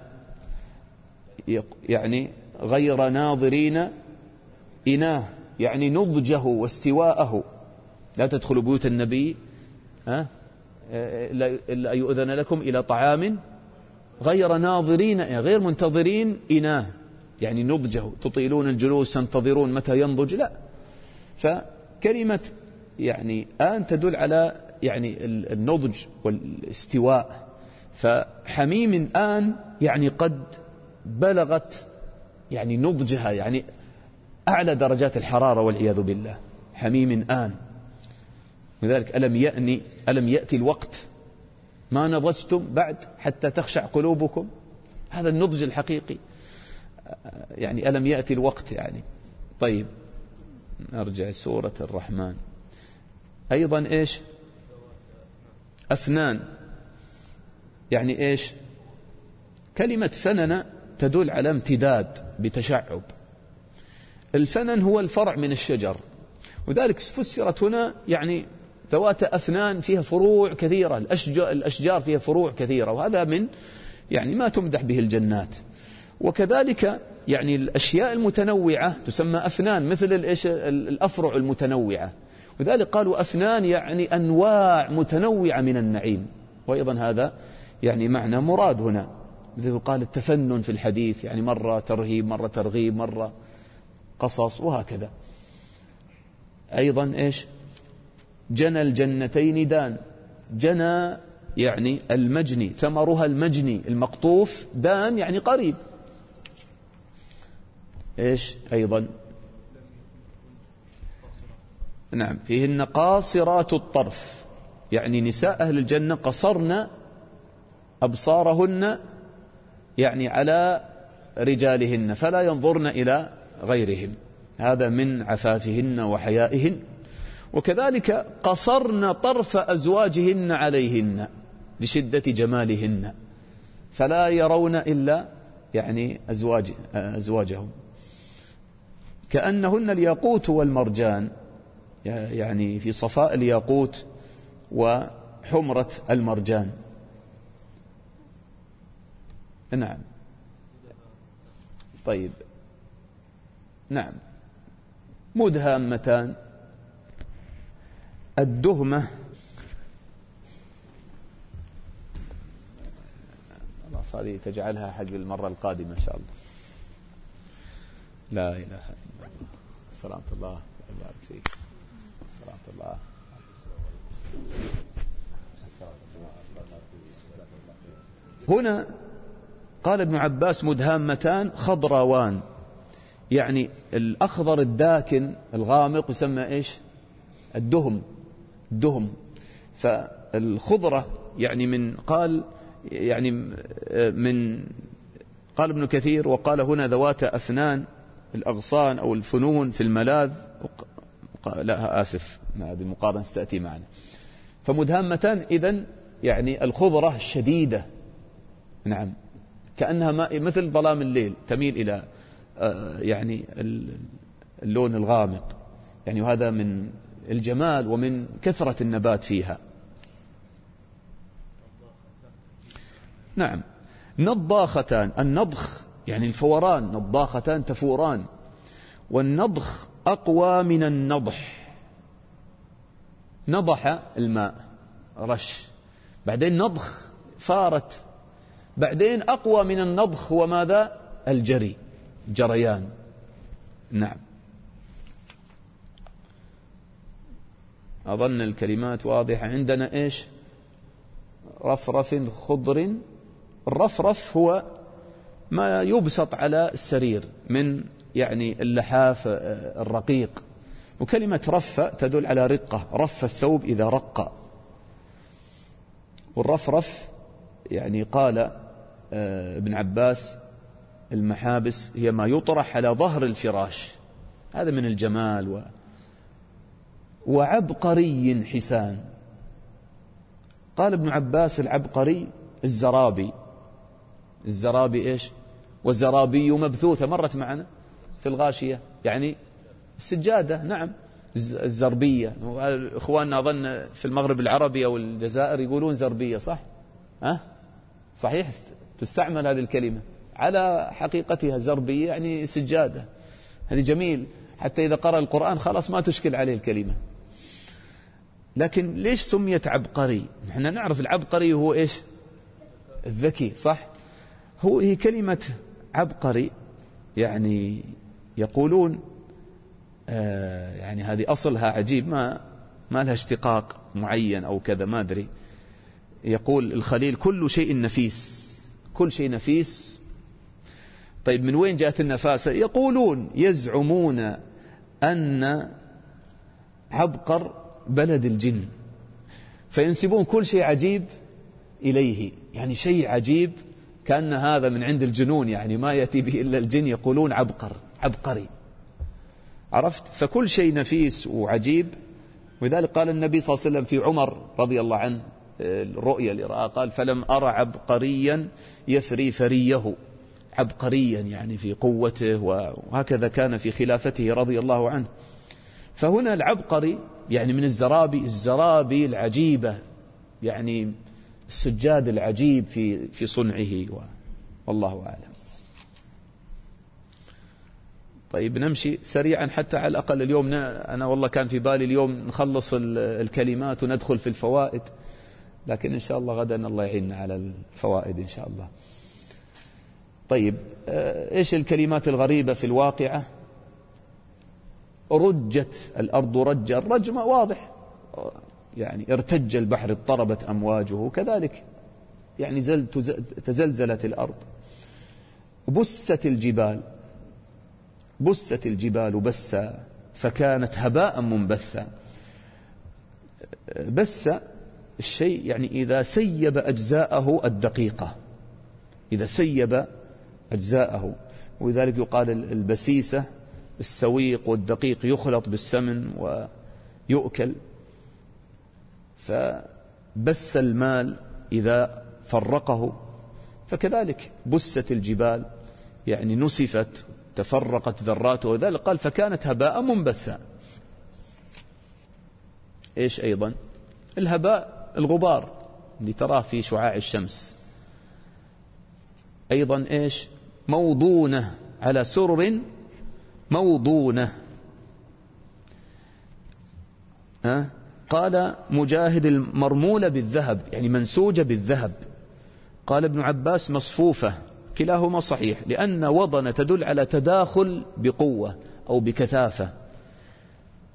يعني غير ناظرين إناه، يعني نضجه واستواءه. لا تدخلوا بيوت النبي ها إلا يؤذن لكم إلى طعام غير ناظرين، غير منتظرين إناه، يعني نضجه، تطيلون الجلوس تنتظرون متى ينضج، لا. فكلمة يعني آن تدل على يعني النضج والاستواء. فحميم آن يعني قد بلغت يعني نضجها، يعني أعلى درجات الحرارة والعياذ بالله. حميم آن. لذلك ألم يأني، ألم يأتي الوقت، ما نضجتم بعد حتى تخشع قلوبكم. هذا النضج الحقيقي، يعني ألم يأتي الوقت يعني. طيب نرجع سورة الرحمن. أيضا إيش؟ أفنان، يعني إيش؟ كلمة فنن تدل على امتداد بتشعب. الفنن هو الفرع من الشجر، وذلك فسرت هنا يعني ذوات أفنان فيها فروع كثيرة، الأشجار, الأشجار فيها فروع كثيرة، وهذا من يعني ما تمدح به الجنات. وكذلك يعني الأشياء المتنوعة تسمى أفنان، مثل الأفرع المتنوعة، وذلك قالوا أفنان يعني أنواع متنوعة من النعيم. وأيضا هذا يعني معنى مراد هنا، مثل قال التفنن في الحديث، يعني مرة ترهيب، مرة ترغيب، مرة قصص، وهكذا. أيضا إيش؟ جنى الجنتين دان. جنى يعني المجني، ثمرها المجني المقطوف، دان يعني قريب. إيش أيضا؟ نعم، فيهن قاصرات الطرف، يعني نساء أهل الجنة قصرن أبصارهن يعني على رجالهن، فلا ينظرن إلى غيرهم، هذا من عفافهن وحيائهن. وكذلك قصرن طرف أزواجهن عليهن لشدة جمالهن، فلا يرون إلا يعني أزواج أزواجهم، كأنهن الياقوت والمرجان، يعني في صفاء الياقوت وحمرة المرجان. نعم. طيب. نعم. مدهامتان. الدهمة خلاص هذه تجعلها حق المرة القادمة إن شاء الله. لا إله إلا الله. سلامة الله. بارك فيك. الله. هنا قال ابن عباس مدهامتان خضراوان، يعني الأخضر الداكن الغامق يسمى إيش؟ الدهم. الدهم. فالخضرة يعني من قال يعني من قال ابن كثير وقال هنا ذوات أفنان الأغصان أو الفنون في الملاذ. لا آسف، هذه المقارنة ستأتي معنا. فمدهامتان إذن يعني الخضرة الشديدة، نعم، كأنها مثل ظلام الليل، تميل إلى يعني اللون الغامق، يعني وهذا من الجمال ومن كثرة النبات فيها. نعم. نضاختان، النضخ يعني الفوران، نضاختان تفوران، والنضخ أقوى من النضح. نضح الماء رش، بعدين نضخ فارت، بعدين أقوى من النضخ وماذا؟ الجري، جريان. نعم. أظن الكلمات واضحة. عندنا إيش؟ رفرف خضر. الرفرف هو ما يبسط على السرير من يعني اللحاف الرقيق، وكلمة رف تدل على رقة، رف الثوب إذا رق. والرفرف يعني قال ابن عباس المحابس هي ما يطرح على ظهر الفراش، هذا من الجمال. و وعبقري حسان. قال ابن عباس العبقري الزرابي. الزرابي إيش؟ والزرابي مبثوثة، مرت معنا في الغاشية، يعني السجادة. نعم. الزربية، إخواننا أظن في المغرب العربي أو الجزائر يقولون زربية، صح؟ ها؟ صحيح، تستعمل هذه الكلمة على حقيقتها زربية، يعني سجادة. هذه جميل، حتى إذا قرأ القرآن خلاص ما تشكل عليه الكلمة. لكن ليش سميت عبقري؟ نحن نعرف العبقري هو إيش؟ الذكي، صح؟ هو هي كلمة عبقري يعني يقولون آه يعني هذه أصلها عجيب، ما ما لها اشتقاق معين أو كذا، ما أدري. يقول الخليل كل شيء نفيس، كل شيء نفيس. طيب من وين جاءت النفاسة؟ يقولون يزعمون أن عبقر بلد الجن، فينسبون كل شيء عجيب إليه، يعني شيء عجيب كأن هذا من عند الجنون، يعني ما يأتي به إلا الجن، يقولون عبقر، عبقري. عرفت؟ فكل شيء نفيس وعجيب. ولذلك قال النبي صلى الله عليه وسلم في عمر رضي الله عنه الرؤيا اللي رأى، قال فلم أرى عبقريا يفري فريه، عبقريا يعني في قوته، وهكذا كان في خلافته رضي الله عنه. فهنا العبقري يعني من الزرابي، الزرابي العجيبة، يعني السجاد العجيب في في صنعه، والله أعلم. طيب نمشي سريعا حتى على الأقل اليوم، أنا والله كان في بالي اليوم نخلص الكلمات وندخل في الفوائد، لكن إن شاء الله غدا الله يعيننا على الفوائد إن شاء الله. طيب إيش الكلمات الغريبة في الواقعة؟ رجت الأرض رجا، الرجم واضح، يعني ارتج البحر اضطربت أمواجه، كذلك يعني زل تزلزلت الأرض. بست الجبال، بست الجبال بسا فكانت هباء منبثا. بس الشيء يعني إذا سيب أجزاءه الدقيقة، إذا سيب أجزاءه، ولذلك يقال البسيسة السويق والدقيق يخلط بالسمن ويؤكل. فبس المال إذا فرقه، فكذلك بست الجبال يعني نسفت تفرقت ذراته، وذلك قال فكانت هباء منبثا. إيش أيضا؟ الهباء الغبار اللي تراه في شعاع الشمس. أيضا إيش؟ موضونة على سرر موضونة. ها؟ قال مجاهد المرمولة بالذهب، يعني منسوجة بالذهب. قال ابن عباس مصفوفة، كلاهما صحيح، لأن وضن تدل على تداخل بقوة أو بكثافة.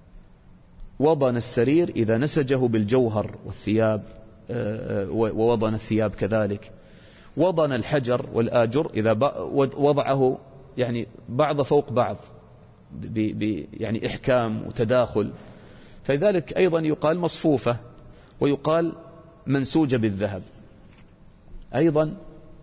وضن السرير إذا نسجه بالجوهر والثياب ووضن الثياب كذلك، وضن الحجر والآجر إذا وضعه يعني بعض فوق بعض ب يعني إحكام وتداخل، فلذلك أيضا يقال مصفوفة ويقال منسوجة بالذهب. أيضا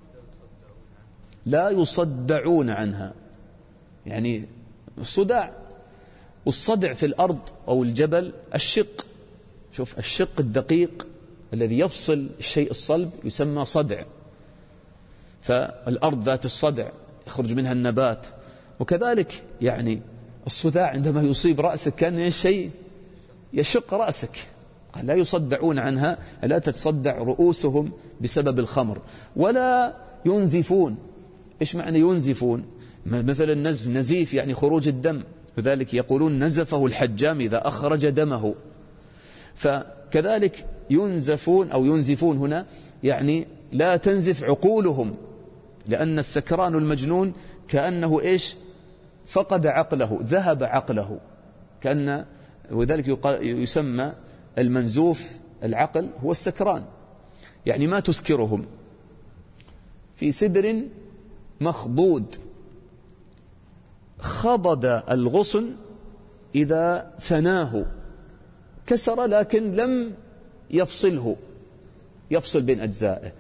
لا يصدعون عنها، يعني الصداع والصدع في الأرض أو الجبل الشق، شوف الشق الدقيق الذي يفصل الشيء الصلب يسمى صدع، فالأرض ذات الصدع يخرج منها النبات. وكذلك يعني الصداع عندما يصيب رأسك كان شيء يشق رأسك، قال لا يصدعون عنها، لا تتصدع رؤوسهم بسبب الخمر. ولا ينزفون. إيش معنى ينزفون؟ مثل النزف، نزيف يعني خروج الدم، وذلك يقولون نزفه الحجام إذا أخرج دمه. فكذلك ينزفون أو ينزفون هنا يعني لا تنزف عقولهم، لأن السكران المجنون كأنه إيش فقد عقله، ذهب عقله، كأن وذلك يسمى المنزوف العقل هو السكران، يعني ما تسكرهم. في سدر مخضود، خضد الغصن إذا ثناه، كسر لكن لم يفصله، يفصل بين أجزائه.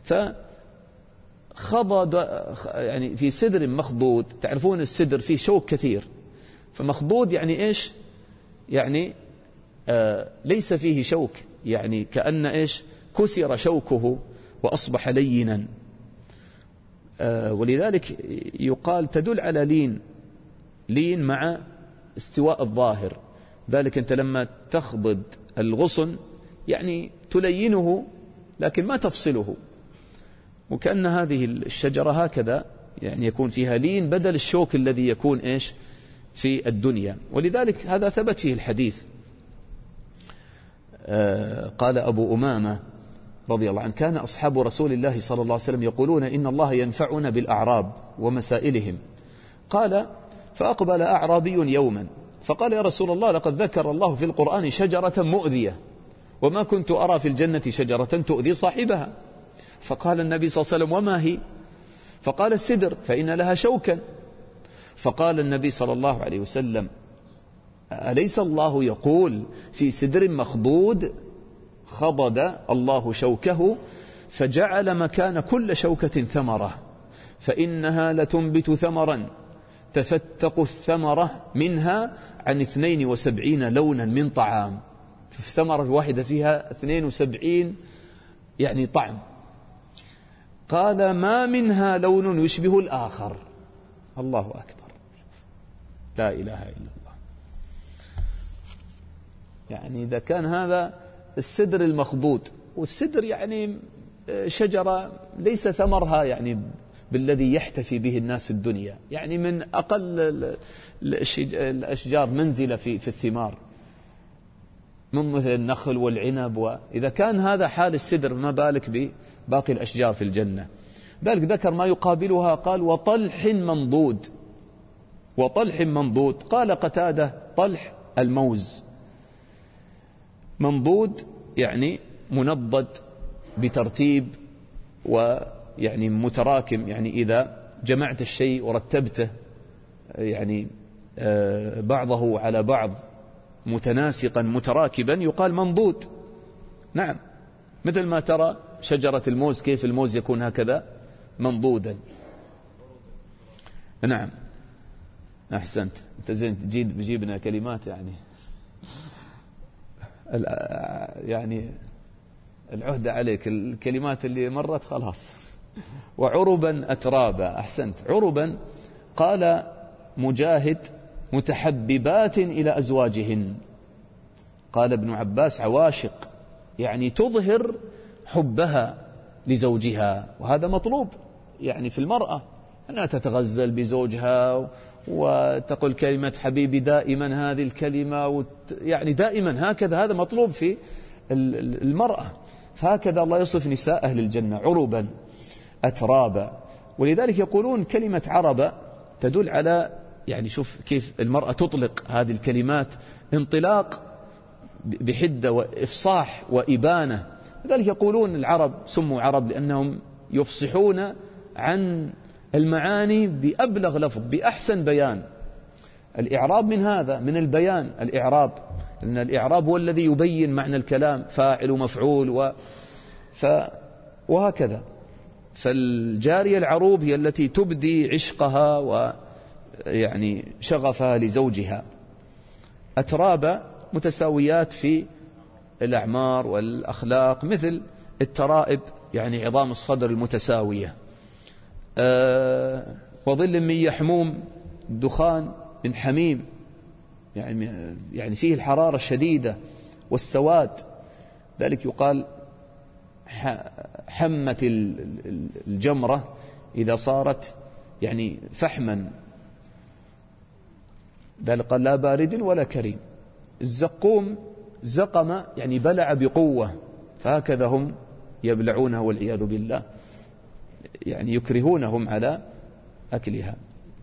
فخضد يعني في سدر مخضود، تعرفون السدر فيه شوك كثير، فمخضود يعني إيش؟ يعني آه ليس فيه شوك، يعني كأن إيش كسر شوكه وأصبح لينا. آه ولذلك يقال تدل على لين، لين مع استواء الظاهر. ذلك أنت لما تخضد الغصن يعني تلينه لكن ما تفصله، وكأن هذه الشجرة هكذا يعني يكون فيها لين بدل الشوك الذي يكون إيش في الدنيا. ولذلك هذا ثبت فيه الحديث. آه قال أبو أمامة رضي الله عنه كان أصحاب رسول الله صلى الله عليه وسلم يقولون إن الله ينفعنا بالأعراب ومسائلهم. قال فأقبل أعرابي يوما فقال يا رسول الله لقد ذكر الله في القرآن شجرة مؤذية وما كنت أرى في الجنة شجرة تؤذي صاحبها. فقال النبي صلى الله عليه وسلم وما هي؟ فقال السدر فإن لها شوكا. فقال النبي صلى الله عليه وسلم أليس الله يقول في سدر مخضود خضد الله شوكه فجعل مكان كل شوكة ثمرة فإنها لتنبت ثمرا تفتق الثمرة منها عن اثنين وسبعين لونا من طعام. في الثمرة الواحدة فيها اثنين وسبعين يعني طعم. قال ما منها لون يشبه الآخر. الله أكبر، لا إله إلا الله. يعني إذا كان هذا السدر المخضود، والسدر يعني شجرة ليس ثمرها يعني بالذي يحتفي به الناس الدنيا، يعني من أقل الأشجار منزلة في في الثمار من مثل النخل والعنب. وإذا كان هذا حال السدر ما بالك بباقي الأشجار في الجنة. ذلك ذكر ما يقابلها قال وطلح منضود. وطلح منضود قال قتادة طلح الموز، منضود يعني منضد بترتيب ويعني متراكم، يعني إذا جمعت الشيء ورتبته يعني بعضه على بعض متناسقا متراكبا يقال منضود. نعم، مثل ما ترى شجرة الموز كيف الموز يكون هكذا منضودا. نعم أحسنت، أنت زين تجيب جيبنا كلمات يعني يعني العهدة عليك، الكلمات اللي مرت خلاص. وعربا أترابا، أحسنت. عربا قال مجاهد متحببات إلى أزواجهن. قال ابن عباس عواشق يعني تظهر حبها لزوجها، وهذا مطلوب يعني في المرأة أنها تتغزل بزوجها وتقول كلمة حبيبي دائما، هذه الكلمة يعني دائما هكذا، هذا مطلوب في المرأة. فهكذا الله يصف نساء أهل الجنة عربا أترابا. ولذلك يقولون كلمة عربة تدل على يعني شوف كيف المرأة تطلق هذه الكلمات انطلاق بحدة وإفصاح وإبانة. لذلك يقولون العرب سموا عرب لأنهم يفصحون عن المعاني بأبلغ لفظ بأحسن بيان. الإعراب من هذا، من البيان الإعراب، لأن الإعراب هو الذي يبين معنى الكلام، فاعل ومفعول و ف... وهكذا. فالجارية العروب هي التي تبدي عشقها ويعني شغفها لزوجها. أتراب متساويات في الأعمار والأخلاق، مثل الترائب يعني عظام الصدر المتساوية. أه وظل من يحموم، دخان من حميم، يعني يعني فيه الحرارة الشديدة والسواد. ذلك يقال حمة الجمرة إذا صارت يعني فحما. ذلك قال لا بارد ولا كريم. الزقوم زقم يعني بلع بقوة، فهكذا هم يبلعونها والعياذ بالله، يعني يكرهونهم على أكلها.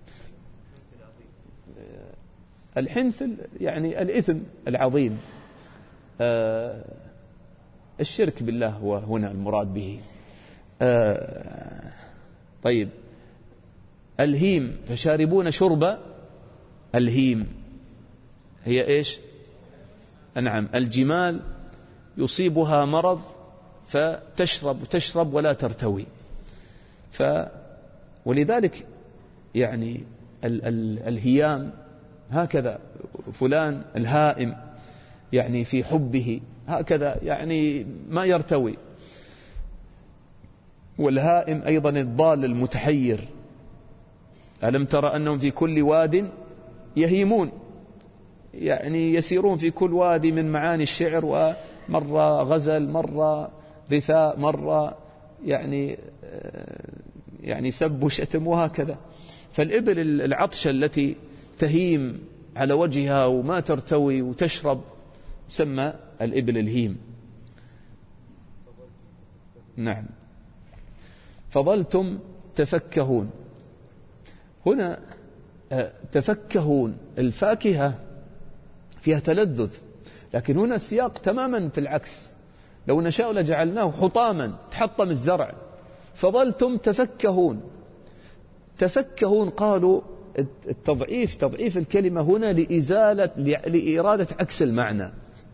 الحنث يعني الإثم العظيم، آه الشرك بالله هو هنا المراد به. آه طيب، الهيم فشاربون شرب الهيم، هي إيش؟ نعم، الجمال يصيبها مرض فتشرب تشرب ولا ترتوي. ف ولذلك يعني ال ال الهيام هكذا، فلان الهائم يعني في حبه هكذا، يعني ما يرتوي. والهائم أيضا الضال المتحير. ألم ترى أنهم في كل واد يهيمون، يعني يسيرون في كل وادي من معاني الشعر، ومرة غزل، مرة رثاء، مرة يعني يعني سب وشتم وهكذا. فالإبل العطشة التي تهيم على وجهها وما ترتوي وتشرب تسمى الإبل الهيم. نعم. فظلتم تفكهون، هنا تفكهون الفاكهة فيها تلذذ، لكن هنا السياق تماما في العكس. لو نشاء لجعلناه حطاما تحطم الزرع. فظلتم تفكهون. تفكهون قالوا التضعيف تضعيف الكلمة هنا لإزالة لإرادة عكس المعنى.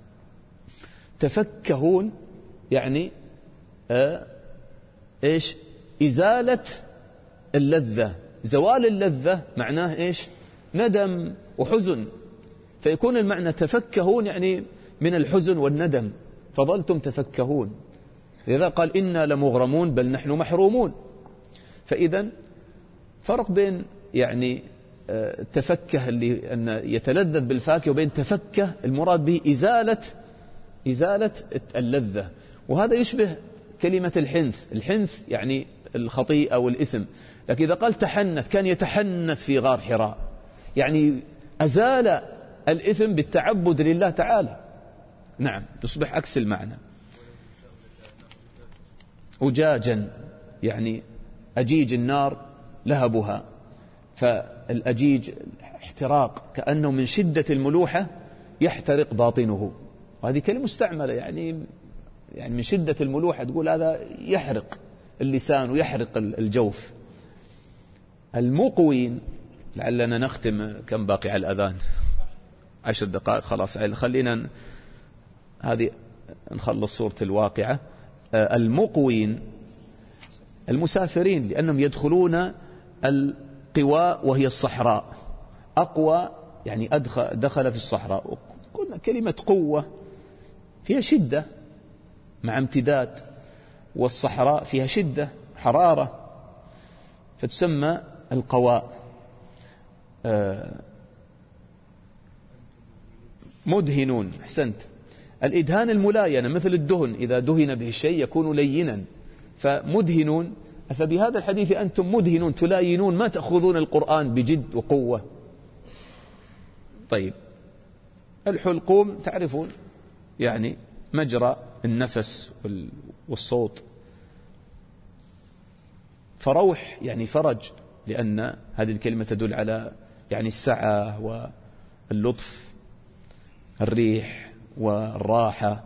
تفكهون يعني آه إيش؟ إزالة اللذة. زوال اللذة معناه إيش؟ ندم وحزن. فيكون المعنى تفكهون يعني من الحزن والندم. فظلتم تفكهون، لذا قال إنا لمغرمون بل نحن محرومون. فإذا فرق بين يعني تفكه اللي أن يتلذذ بالفاكهة، وبين تفكه المراد به إزالة إزالة اللذة. وهذا يشبه كلمة الحنث. الحنث يعني الخطيئة والإثم، لكن إذا قال تحنث كان يتحنث في غار حراء، يعني أزال الإثم بالتعبد لله تعالى. نعم، يصبح عكس المعنى. أجاجا يعني أجيج النار لهبها، فالأجيج احتراق، كأنه من شدة الملوحة يحترق باطنه. وهذه كلمة مستعملة، يعني يعني من شدة الملوحة تقول هذا يحرق اللسان ويحرق الجوف. المقوين، لعلنا نختم، كم باقي على الأذان؟ عشر دقائق خلاص، خلينا هذه نخلص سورة الواقعة. المقوين المسافرين، لأنهم يدخلون القواء وهي الصحراء. أقوى يعني أدخل دخل في الصحراء. قلنا كلمة قوة فيها شدة مع امتداد، والصحراء فيها شدة حرارة، فتسمى القواء. مدهنون، أحسنت. الإدهان الملاينة، مثل الدهن إذا دهن به الشيء يكون لينا، فمدهنون. فبهذا الحديث أنتم مدهنون تلاينون، ما تأخذون القرآن بجد وقوة. طيب، الحلقوم تعرفون يعني مجرى النفس والصوت. فروح يعني فرج، لأن هذه الكلمة تدل على يعني السعة واللطف. الريح والراحة،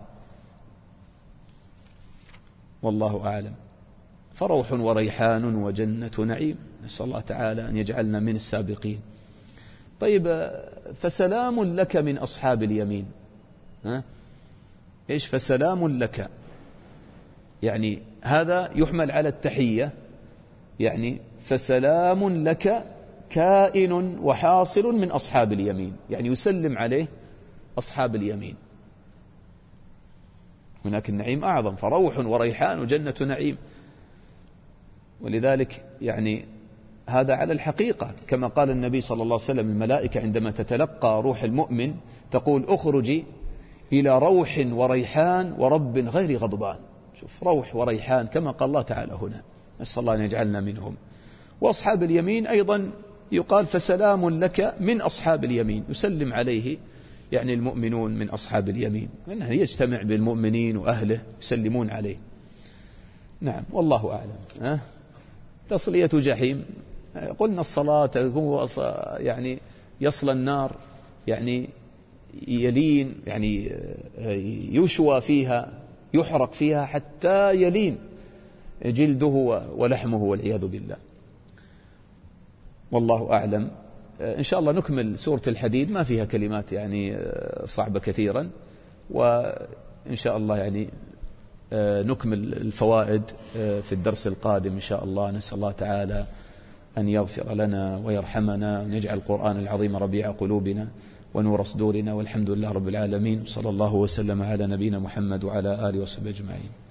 والله أعلم. فروح وريحان وجنة نعيم، نسأل الله تعالى أن يجعلنا من السابقين. طيب، فسلام لك من أصحاب اليمين. ها؟ إيش فسلام لك؟ يعني هذا يحمل على التحية، يعني فسلام لك كائن وحاصل من أصحاب اليمين، يعني يسلم عليه أصحاب اليمين. هناك النعيم أعظم، فروح وريحان وجنة نعيم. ولذلك يعني هذا على الحقيقة كما قال النبي صلى الله عليه وسلم: الملائكة عندما تتلقى روح المؤمن تقول: اخرجي إلى روح وريحان ورب غير غضبان. شوف، روح وريحان كما قال الله تعالى هنا، نسأل الله أن يجعلنا منهم. وأصحاب اليمين أيضا يقال فسلام لك من أصحاب اليمين، يسلم عليه يعني المؤمنون من أصحاب اليمين، لأنه يجتمع بالمؤمنين وأهله يسلمون عليه. نعم، والله أعلم. أه؟ تصلية جحيم، قلنا الصلاة هو يعني يصل النار، يعني يلين، يعني يشوى فيها، يحرق فيها حتى يلين جلده ولحمه والعياذ بالله. والله أعلم. إن شاء الله نكمل سورة الحديد، ما فيها كلمات يعني صعبة كثيرا، وإن شاء الله يعني نكمل الفوائد في الدرس القادم إن شاء الله. نسأل الله تعالى أن يغفر لنا ويرحمنا، وأن يجعل القرآن العظيم ربيع قلوبنا ونور صدورنا، والحمد لله رب العالمين. صلى الله وسلم على نبينا محمد وعلى آله وصحبه أجمعين.